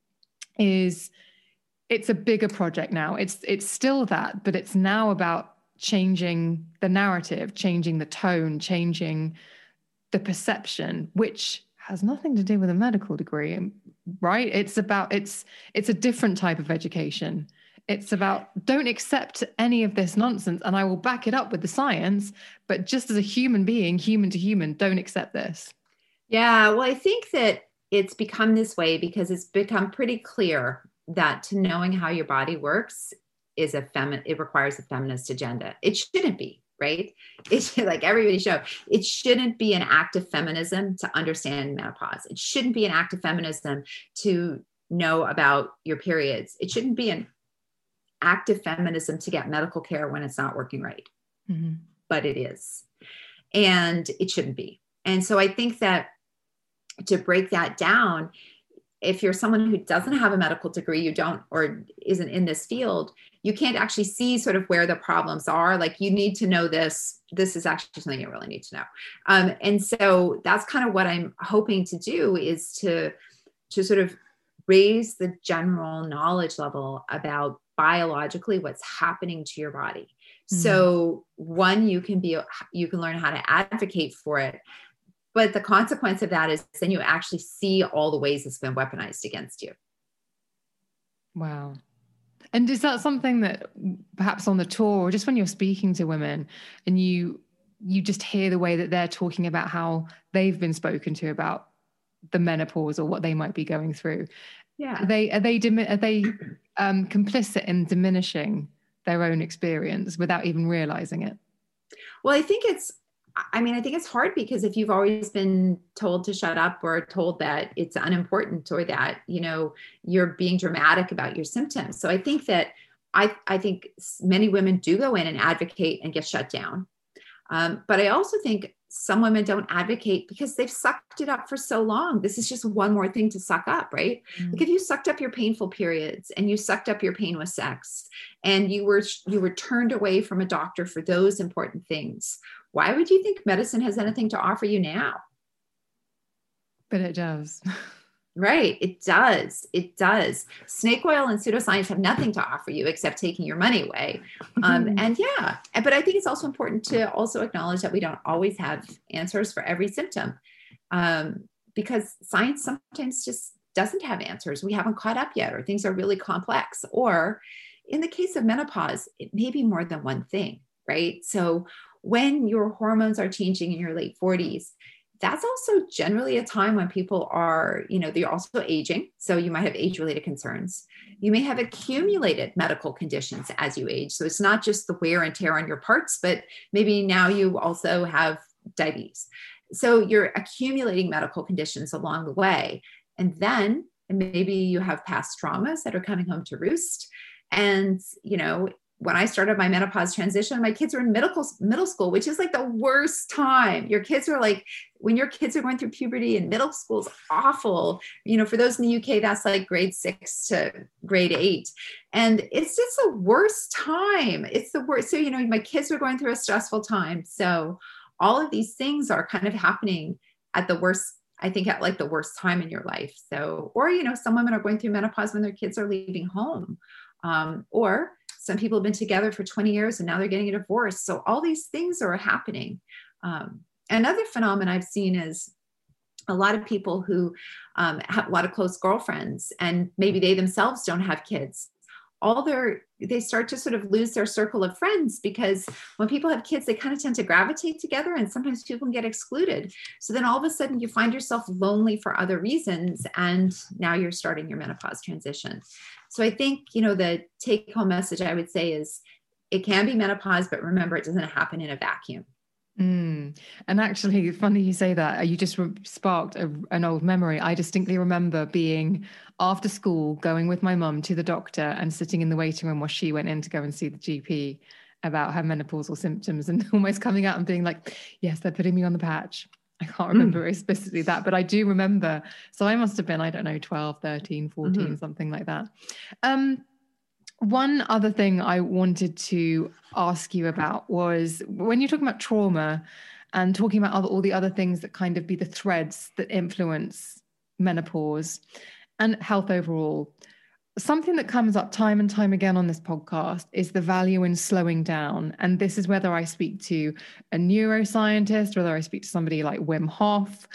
is it's a bigger project now. It's, it's still that, but it's now about changing the narrative, changing the tone, changing the perception, which has nothing to do with a medical degree, right? It's about, it's, it's a different type of education. It's about, don't accept any of this nonsense, and I will back it up with the science, but just as a human being, human to human, don't accept this. Yeah, well, I think that it's become this way because it's become pretty clear that to knowing how your body works is a feminine, it requires a feminist agenda. It shouldn't be, right? It should, like everybody show, it shouldn't be an act of feminism to understand menopause. It shouldn't be an act of feminism to know about your periods. It shouldn't be an act of feminism to get medical care when it's not working right. Mm-hmm. But it is. And it shouldn't be. And so I think that to break that down, if you're someone who doesn't have a medical degree, you don't, or isn't in this field, you can't actually see sort of where the problems are. Like, you need to know this. This is actually something you really need to know. Um, and so that's kind of what I'm hoping to do, is to, to sort of raise the general knowledge level about biologically what's happening to your body. Mm-hmm. So one, you can be, you can learn how to advocate for it. But the consequence of that is then you actually see all the ways it's been weaponized against you. Wow. And is that something that perhaps on the tour, or just when you're speaking to women and you, you just hear the way that they're talking about how they've been spoken to about the menopause or what they might be going through? Yeah. Are they, are they, are they um, complicit in diminishing their own experience without even realizing it? Well, I think it's, I mean, I think it's hard because if you've always been told to shut up or told that it's unimportant or that, you know, you're being dramatic about your symptoms. So I think that I, I think many women do go in and advocate and get shut down. Um, but I also think some women don't advocate because they've sucked it up for so long. This is just one more thing to suck up, right? Mm. Like if you sucked up your painful periods and you sucked up your pain with sex and you were, you were turned away from a doctor for those important things, why would you think medicine has anything to offer you now? But it does. Right. It does. It does. Snake oil and pseudoscience have nothing to offer you except taking your money away. Um, and yeah, but I think it's also important to also acknowledge that we don't always have answers for every symptom, um, because science sometimes just doesn't have answers. We haven't caught up yet, or things are really complex. Or in the case of menopause, it may be more than one thing, right? So when your hormones are changing in your late forties, that's also generally a time when people are, you know, they're also aging. So you might have age-related concerns. You may have accumulated medical conditions as you age. So it's not just the wear and tear on your parts, but maybe now you also have diabetes. So you're accumulating medical conditions along the way. And then maybe you have past traumas that are coming home to roost. And, you know, when I started my menopause transition, my kids were in middle, middle school, which is like the worst time. Your kids are like, when your kids are going through puberty, and middle school is awful. You know, for those in the U K, that's like grade six to grade eight. And it's just the worst time. It's the worst. So, you know, my kids were going through a stressful time. So all of these things are kind of happening at the worst, I think at like the worst time in your life. So, or, you know, some women are going through menopause when their kids are leaving home. Um, or some people have been together for twenty years and now they're getting a divorce. So all these things are happening. Um, another phenomenon I've seen is a lot of people who um, have a lot of close girlfriends, and maybe they themselves don't have kids. All their, they start to sort of lose their circle of friends, because when people have kids, they kind of tend to gravitate together, and sometimes people can get excluded. So then all of a sudden you find yourself lonely for other reasons. And now you're starting your menopause transition. So I think, you know, the take home message I would say is it can be menopause, but remember, it doesn't happen in a vacuum. Mm. And actually, funny you say that. You just sparked a, an old memory. I distinctly remember being after school, going with my mum to the doctor and sitting in the waiting room while she went in to go and see the G P about her menopausal symptoms, and almost coming out and being like, yes, they're putting me on the patch. I can't remember mm. explicitly that, but I do remember. So I must have been, I don't know, twelve, thirteen, fourteen, mm-hmm. something like that. Um, One other thing I wanted to ask you about was when you're talking about trauma and talking about all the other things that kind of be the threads that influence menopause and health overall, something that comes up time and time again on this podcast is the value in slowing down. And this is whether I speak to a neuroscientist, whether I speak to somebody like Wim Hof.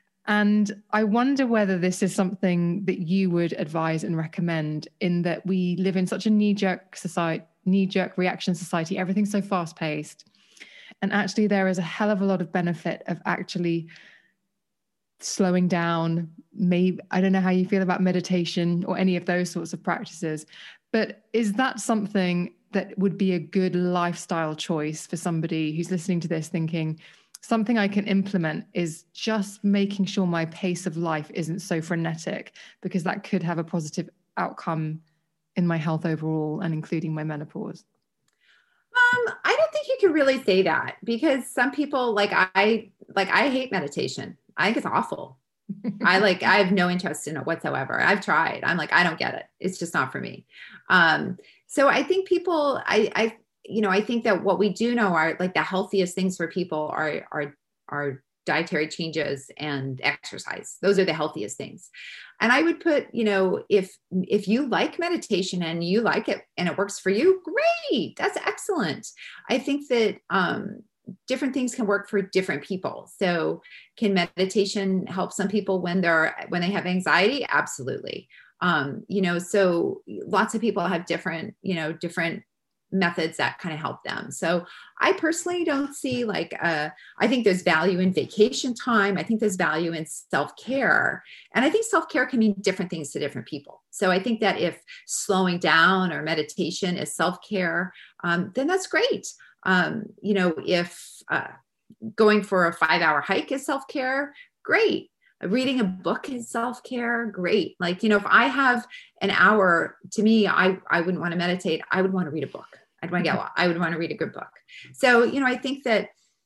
And I wonder whether this is something that you would advise and recommend, in that we live in such a knee-jerk society, knee-jerk reaction society. Everything's so fast-paced. And actually there is a hell of a lot of benefit of actually slowing down. Maybe, I don't know how you feel about meditation or any of those sorts of practices, but is that something that would be a good lifestyle choice for somebody who's listening to this thinking, something I can implement is just making sure my pace of life isn't so frenetic, because that could have a positive outcome in my health overall and including my menopause? Um, I don't think you can really say that, because some people, like I, like I hate meditation. I think it's awful. I like, I have no interest in it whatsoever. I've tried. I'm like, I don't get it. It's just not for me. Um, so I think people, I, I, you know, I think that what we do know are like the healthiest things for people are, are, are dietary changes and exercise. Those are the healthiest things. And I would put, you know, if, if you like meditation and you like it and it works for you, great. That's excellent. I think that, um, different things can work for different people. So can meditation help some people when they're, when they have anxiety? Absolutely. Um, you know, so lots of people have different, you know, different methods that kind of help them. So I personally don't see like, uh, I think there's value in vacation time. I think there's value in self-care. And I think self-care can mean different things to different people. So I think that if slowing down or meditation is self-care, um, then that's great. Um, you know, if uh, going for a five hour hike is self-care, great. Reading a book is self-care, great. Like, you know, if I have an hour, to me, I, I wouldn't want to meditate. I would want to read a book. I'd want to get, I would want to read a good book. So, you know, I think that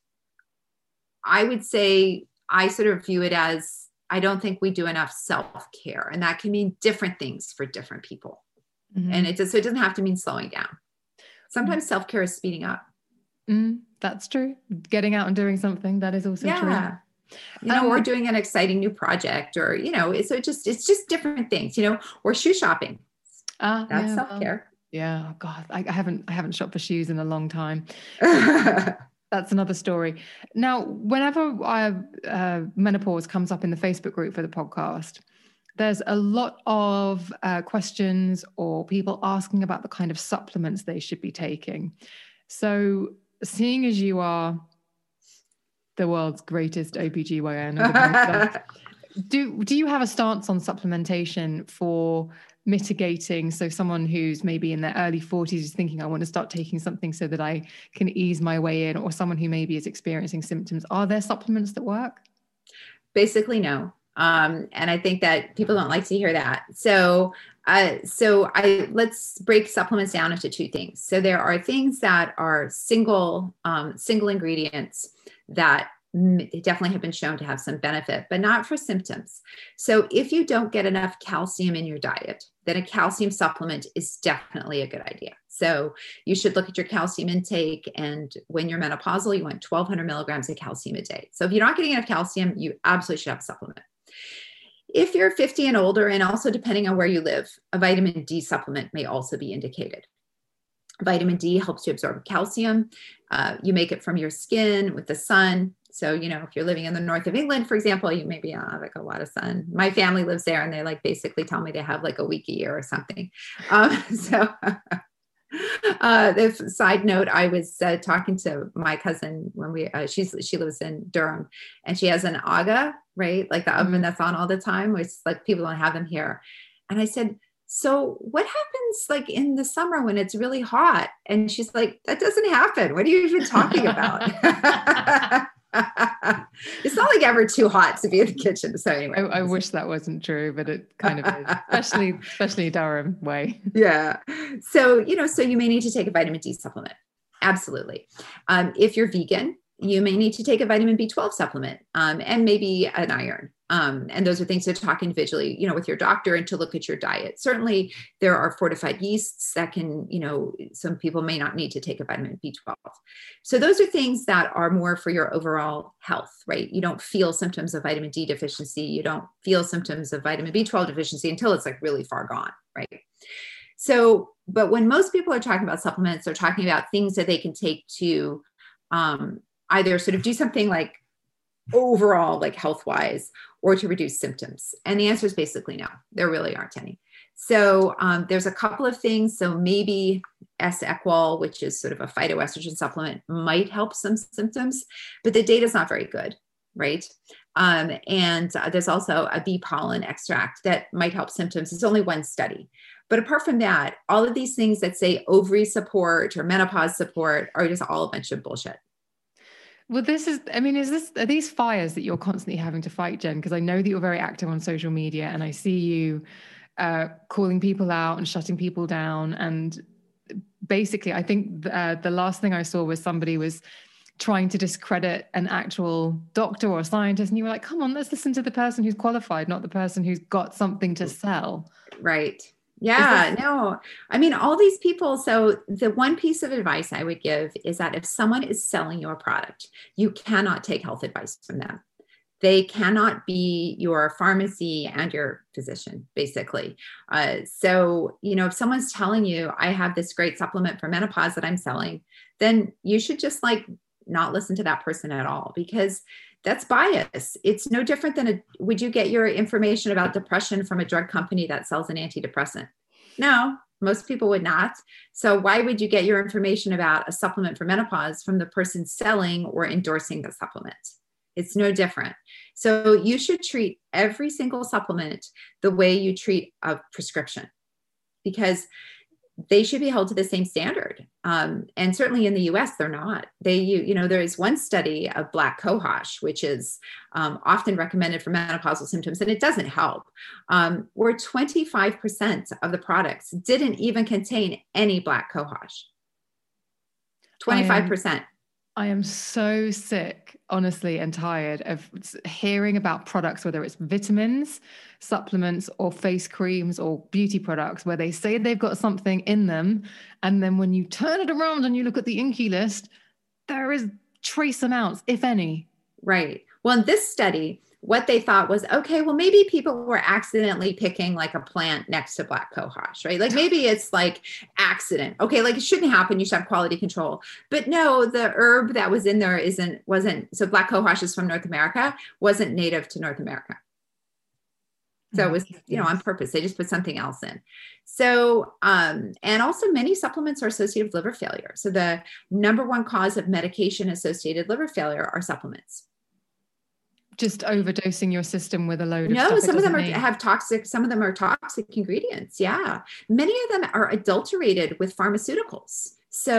I would say, I sort of view it as, I don't think we do enough self-care, and that can mean different things for different people. Mm-hmm. And it just, so it doesn't have to mean slowing down. Sometimes mm-hmm. self-care is speeding up. Mm, that's true. Getting out and doing something, that is also yeah. true. you know, um, or doing an exciting new project, or, you know, so it just, it's just different things, you know, or shoe shopping. Uh, That's yeah, self-care. well, yeah. Oh God, I, I haven't, I haven't shopped for shoes in a long time. That's another story. Now, whenever I, uh, menopause comes up in the Facebook group for the podcast, there's a lot of uh, questions or people asking about the kind of supplements they should be taking. So seeing as you are the world's greatest O B G Y N, or the do, do you have a stance on supplementation for mitigating? So someone who's maybe in their early forties is thinking, I want to start taking something so that I can ease my way in, or someone who maybe is experiencing symptoms. Are there supplements that work? Basically, no. Um, and I think that people don't like to hear that. So, uh, so I, let's break supplements down into two things. So there are things that are single, um, single ingredients that definitely have been shown to have some benefit, but not for symptoms. So if you don't get enough calcium in your diet, then a calcium supplement is definitely a good idea. So you should look at your calcium intake. And when you're menopausal, you want twelve hundred milligrams of calcium a day. So if you're not getting enough calcium, you absolutely should have a supplement. If you're fifty and older, and also depending on where you live, a vitamin D supplement may also be indicated. Vitamin D helps you absorb calcium. Uh, you make it from your skin with the sun. So, you know, if you're living in the north of England, for example, you maybe have like a lot of sun. My family lives there, and they like basically tell me they have like a week a year or something. Um, so uh, the side note, I was uh, talking to my cousin when we, uh, she's, she lives in Durham, and she has an Aga, right? Like the oven that's on all the time, which like people don't have them here. And I said, so what happens like in the summer when it's really hot? And she's like, that doesn't happen. What are you even talking about? It's not like ever too hot to be in the kitchen. So anyway, I, I wish that wasn't true, but it kind of is, especially, especially Durham way. Yeah. So, you know, so you may need to take a vitamin D supplement. Absolutely. Um, if you're vegan, you may need to take a vitamin B twelve supplement, um, and maybe an iron. Um, and those are things to talk individually, you know, with your doctor, and to look at your diet. Certainly there are fortified yeasts that can, you know, some people may not need to take a vitamin B twelve. So those are things that are more for your overall health, right? You don't feel symptoms of vitamin D deficiency. You don't feel symptoms of vitamin B twelve deficiency until it's like really far gone, right? So, but when most people are talking about supplements, they're talking about things that they can take to um, either sort of do something like overall, like health-wise, or to reduce symptoms. And the answer is basically no, there really aren't any. So um, there's a couple of things. So maybe S-Equal, which is sort of a phytoestrogen supplement, might help some symptoms, but the data is not very good, right? Um, and uh, there's also a bee pollen extract that might help symptoms. It's only one study. But apart from that, all of these things that say ovary support or menopause support are just all a bunch of bullshit. Well, this is, I mean, is this, are these fires that you're constantly having to fight, Jen? Because I know that you're very active on social media, and I see you uh, calling people out and shutting people down. And basically, I think uh, the last thing I saw was somebody was trying to discredit an actual doctor or scientist. And you were like, come on, let's listen to the person who's qualified, not the person who's got something to sell. Right. Yeah, no, I mean, all these people. So the one piece of advice I would give is that if someone is selling your product, you cannot take health advice from them. They cannot be your pharmacy and your physician, basically. Uh, so, you know, if someone's telling you, I have this great supplement for menopause that I'm selling, then you should just like not listen to that person at all, because that's bias. It's no different than a, would you get your information about depression from a drug company that sells an antidepressant? No, most people would not. So why would you get your information about a supplement for menopause from the person selling or endorsing the supplement? It's no different. So you should treat every single supplement the way you treat a prescription, because they should be held to the same standard. Um, and certainly in the U S, they're not. They, you, you know, there is one study of black cohosh, which is um, often recommended for menopausal symptoms, and it doesn't help, um, where twenty-five percent of the products didn't even contain any black cohosh. twenty-five percent. I am so sick, honestly, and tired of hearing about products, whether it's vitamins, supplements, or face creams or beauty products, where they say they've got something in them. And then when you turn it around and you look at the INCI list, there is trace amounts, if any. Right. Well, in this study, what they thought was, okay, well, maybe people were accidentally picking like a plant next to black cohosh, right? Like maybe it's like accident. Okay, like it shouldn't happen. You should have quality control. But no, the herb that was in there isn't, wasn't, so black cohosh is from North America, wasn't native to North America. So it was, you know, on purpose. They just put something else in. So, um, and also many supplements are associated with liver failure. So the number one cause of medication-associated liver failure are supplements. Just overdosing your system with a load of no, stuff. No, some of them are, have toxic, some of them are toxic ingredients. Yeah. Many of them are adulterated with pharmaceuticals.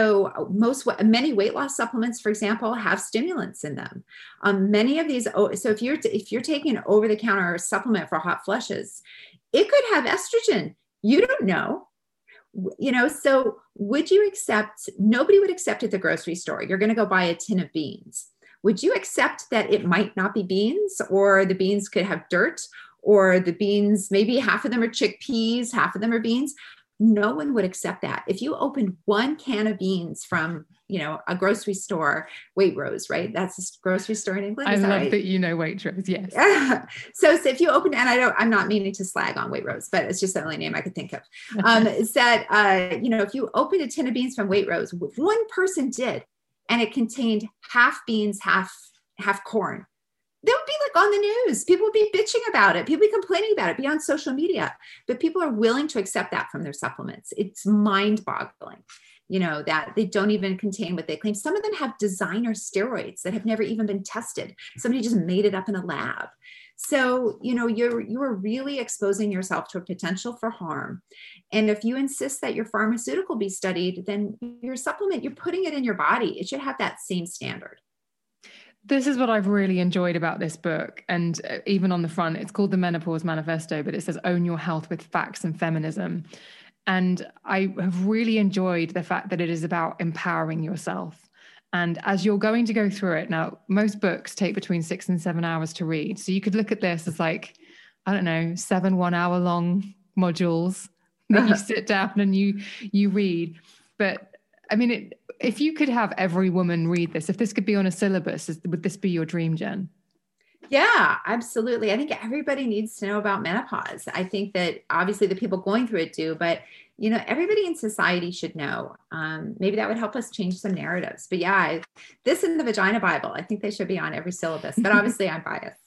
So most, many weight loss supplements, for example, have stimulants in them. Um, many of these, so if you're, if you're taking an over-the-counter supplement for hot flushes, it could have estrogen. You don't know. You know, so would you accept, nobody would accept at the grocery store. You're going to go buy a tin of beans. Would you accept that it might not be beans, or the beans could have dirt, or the beans, maybe half of them are chickpeas, half of them are beans? No one would accept that. If you opened one can of beans from, you know, a grocery store, Waitrose, right? That's a grocery store in England. I Is love that right? that you know Waitrose, yes. so, so if you open, and I don't, I'm not meaning to slag on Waitrose, but it's just the only name I could think of. Um, is that, uh, you know, if you opened a tin of beans from Waitrose, one person did, and it contained half beans, half, half corn, they would be like on the news. People would be bitching about it. People would be complaining about it, be on social media, but people are willing to accept that from their supplements. It's mind boggling, you know, that they don't even contain what they claim. Some of them have designer steroids that have never even been tested. Somebody just made it up in a lab. So, you know, you're, you are really exposing yourself to a potential for harm. And if you insist that your pharmaceutical be studied, then your supplement, you're putting it in your body. It should have that same standard. This is what I've really enjoyed about this book. And even on the front, it's called The Menopause Manifesto, but it says own your health with facts and feminism. And I have really enjoyed the fact that it is about empowering yourself. And as you're going to go through it, now, most books take between six and seven hours to read. So you could look at this as like, I don't know, seven one hour long modules that you sit down and you, you read. But I mean, it, if you could have every woman read this, if this could be on a syllabus, is, would this be your dream, Jen? Yeah, absolutely. I think everybody needs to know about menopause. I think that obviously the people going through it do, but you know, everybody in society should know. Um, maybe that would help us change some narratives. But yeah, I, this and the Vagina Bible, I think they should be on every syllabus, but obviously I'm biased.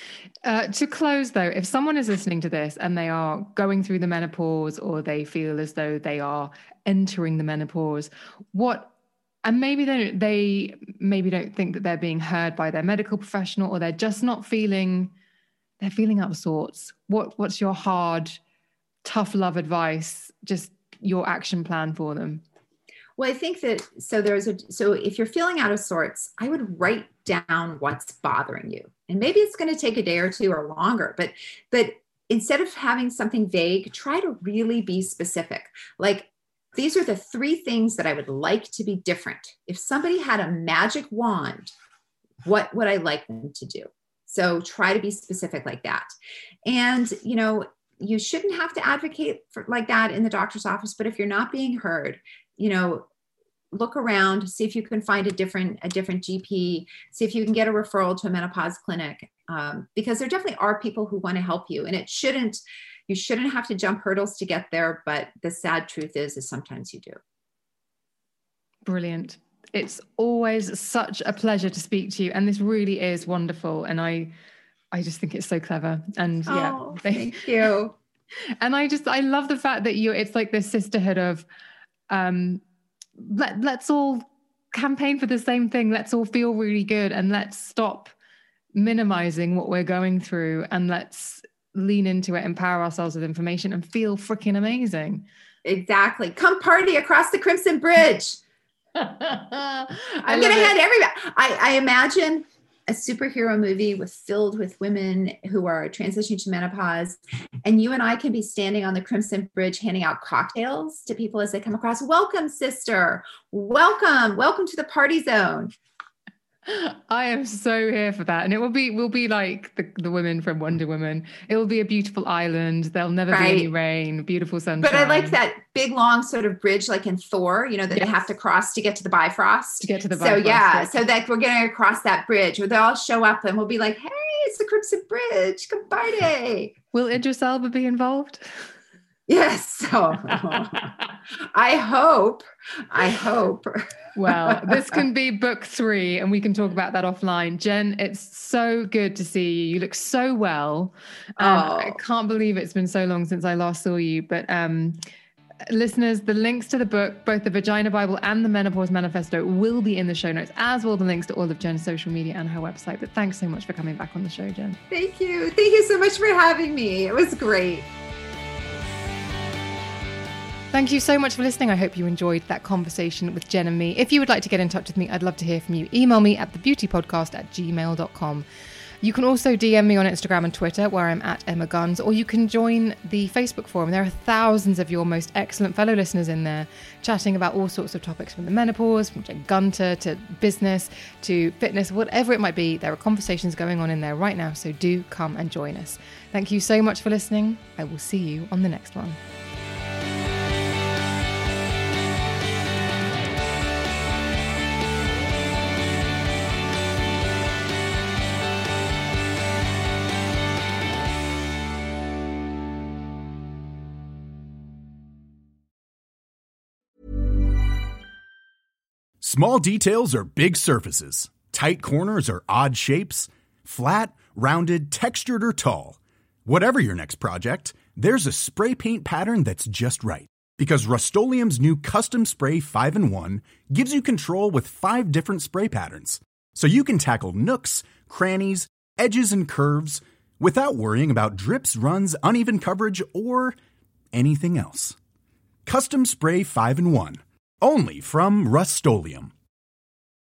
Uh, to close though, if someone is listening to this and they are going through the menopause, or they feel as though they are entering the menopause, what, and maybe they don't, they maybe don't think that they're being heard by their medical professional, or they're just not feeling, they're feeling out of sorts. What, what's your hard, tough love advice, just your action plan for them? Well, I think that, so there's a, so if you're feeling out of sorts, I would write down what's bothering you. And maybe it's going to take a day or two or longer, but, but instead of having something vague, try to really be specific. Like, these are the three things that I would like to be different. If somebody had a magic wand, what would I like them to do? So try to be specific like that. And, you know, you shouldn't have to advocate for like that in the doctor's office, but if you're not being heard, you know, look around, see if you can find a different, a different G P, see if you can get a referral to a menopause clinic, um, because there definitely are people who want to help you, and it shouldn't, you shouldn't have to jump hurdles to get there. But the sad truth is, is sometimes you do. Brilliant. It's always such a pleasure to speak to you. And this really is wonderful. And I, I just think it's so clever. And yeah, oh, thank you. And I just, I love the fact that you, it's like this sisterhood of, um, let, let's all campaign for the same thing. Let's all feel really good, and let's stop minimizing what we're going through, and let's lean into it, empower ourselves with information, and feel freaking amazing. Exactly. Come party across the Crimson Bridge. I'm going to hand everybody. I, I imagine a superhero movie with filled with women who are transitioning to menopause, and you and I can be standing on the Crimson Bridge handing out cocktails to people as they come across. Welcome, sister. Welcome. Welcome to the party zone. I am so here for that. And it will be, we'll be like the, the women from Wonder Woman. It will be a beautiful island. There'll never Right. be any rain, beautiful sunshine. But I like that big, long sort of bridge, like in Thor, you know, that Yes. they have to cross to get to the Bifrost. To get to the So Bifrost, yeah, yeah. so that we're going to cross that bridge where they'll all show up and we'll be like, hey, it's the Crimson Bridge. Come party. Will Idris Elba be involved? Yes. So I hope, I hope. Well, this can be book three and we can talk about that offline. Jen, it's so good to see you. You look so well. Um, Oh. I can't believe it's been so long since I last saw you. But um, listeners, the links to the book, both the Vagina Bible and the Menopause Manifesto, will be in the show notes, as will the links to all of Jen's social media and her website. But thanks so much for coming back on the show, Jen. Thank you. Thank you so much for having me. It was great. Thank you so much for listening. I hope you enjoyed that conversation with Jen and me. If you would like to get in touch with me, I'd love to hear from you. Email me at thebeautypodcast at gmail dot com. You can also D M me on Instagram and Twitter, where I'm at Emma Guns, or you can join the Facebook forum. There are thousands of your most excellent fellow listeners in there, chatting about all sorts of topics, from the menopause, from Jen Gunter to business to fitness, whatever it might be. There are conversations going on in there right now, so do come and join us. Thank you so much for listening. I will see you on the next one. Small details are big surfaces. Tight corners are odd shapes. Flat, rounded, textured, or tall. Whatever your next project, there's a spray paint pattern that's just right. Because Rust-Oleum's new Custom Spray five in one gives you control with five different spray patterns. So you can tackle nooks, crannies, edges, and curves without worrying about drips, runs, uneven coverage, or anything else. Custom Spray five in one. Only from Rust-Oleum.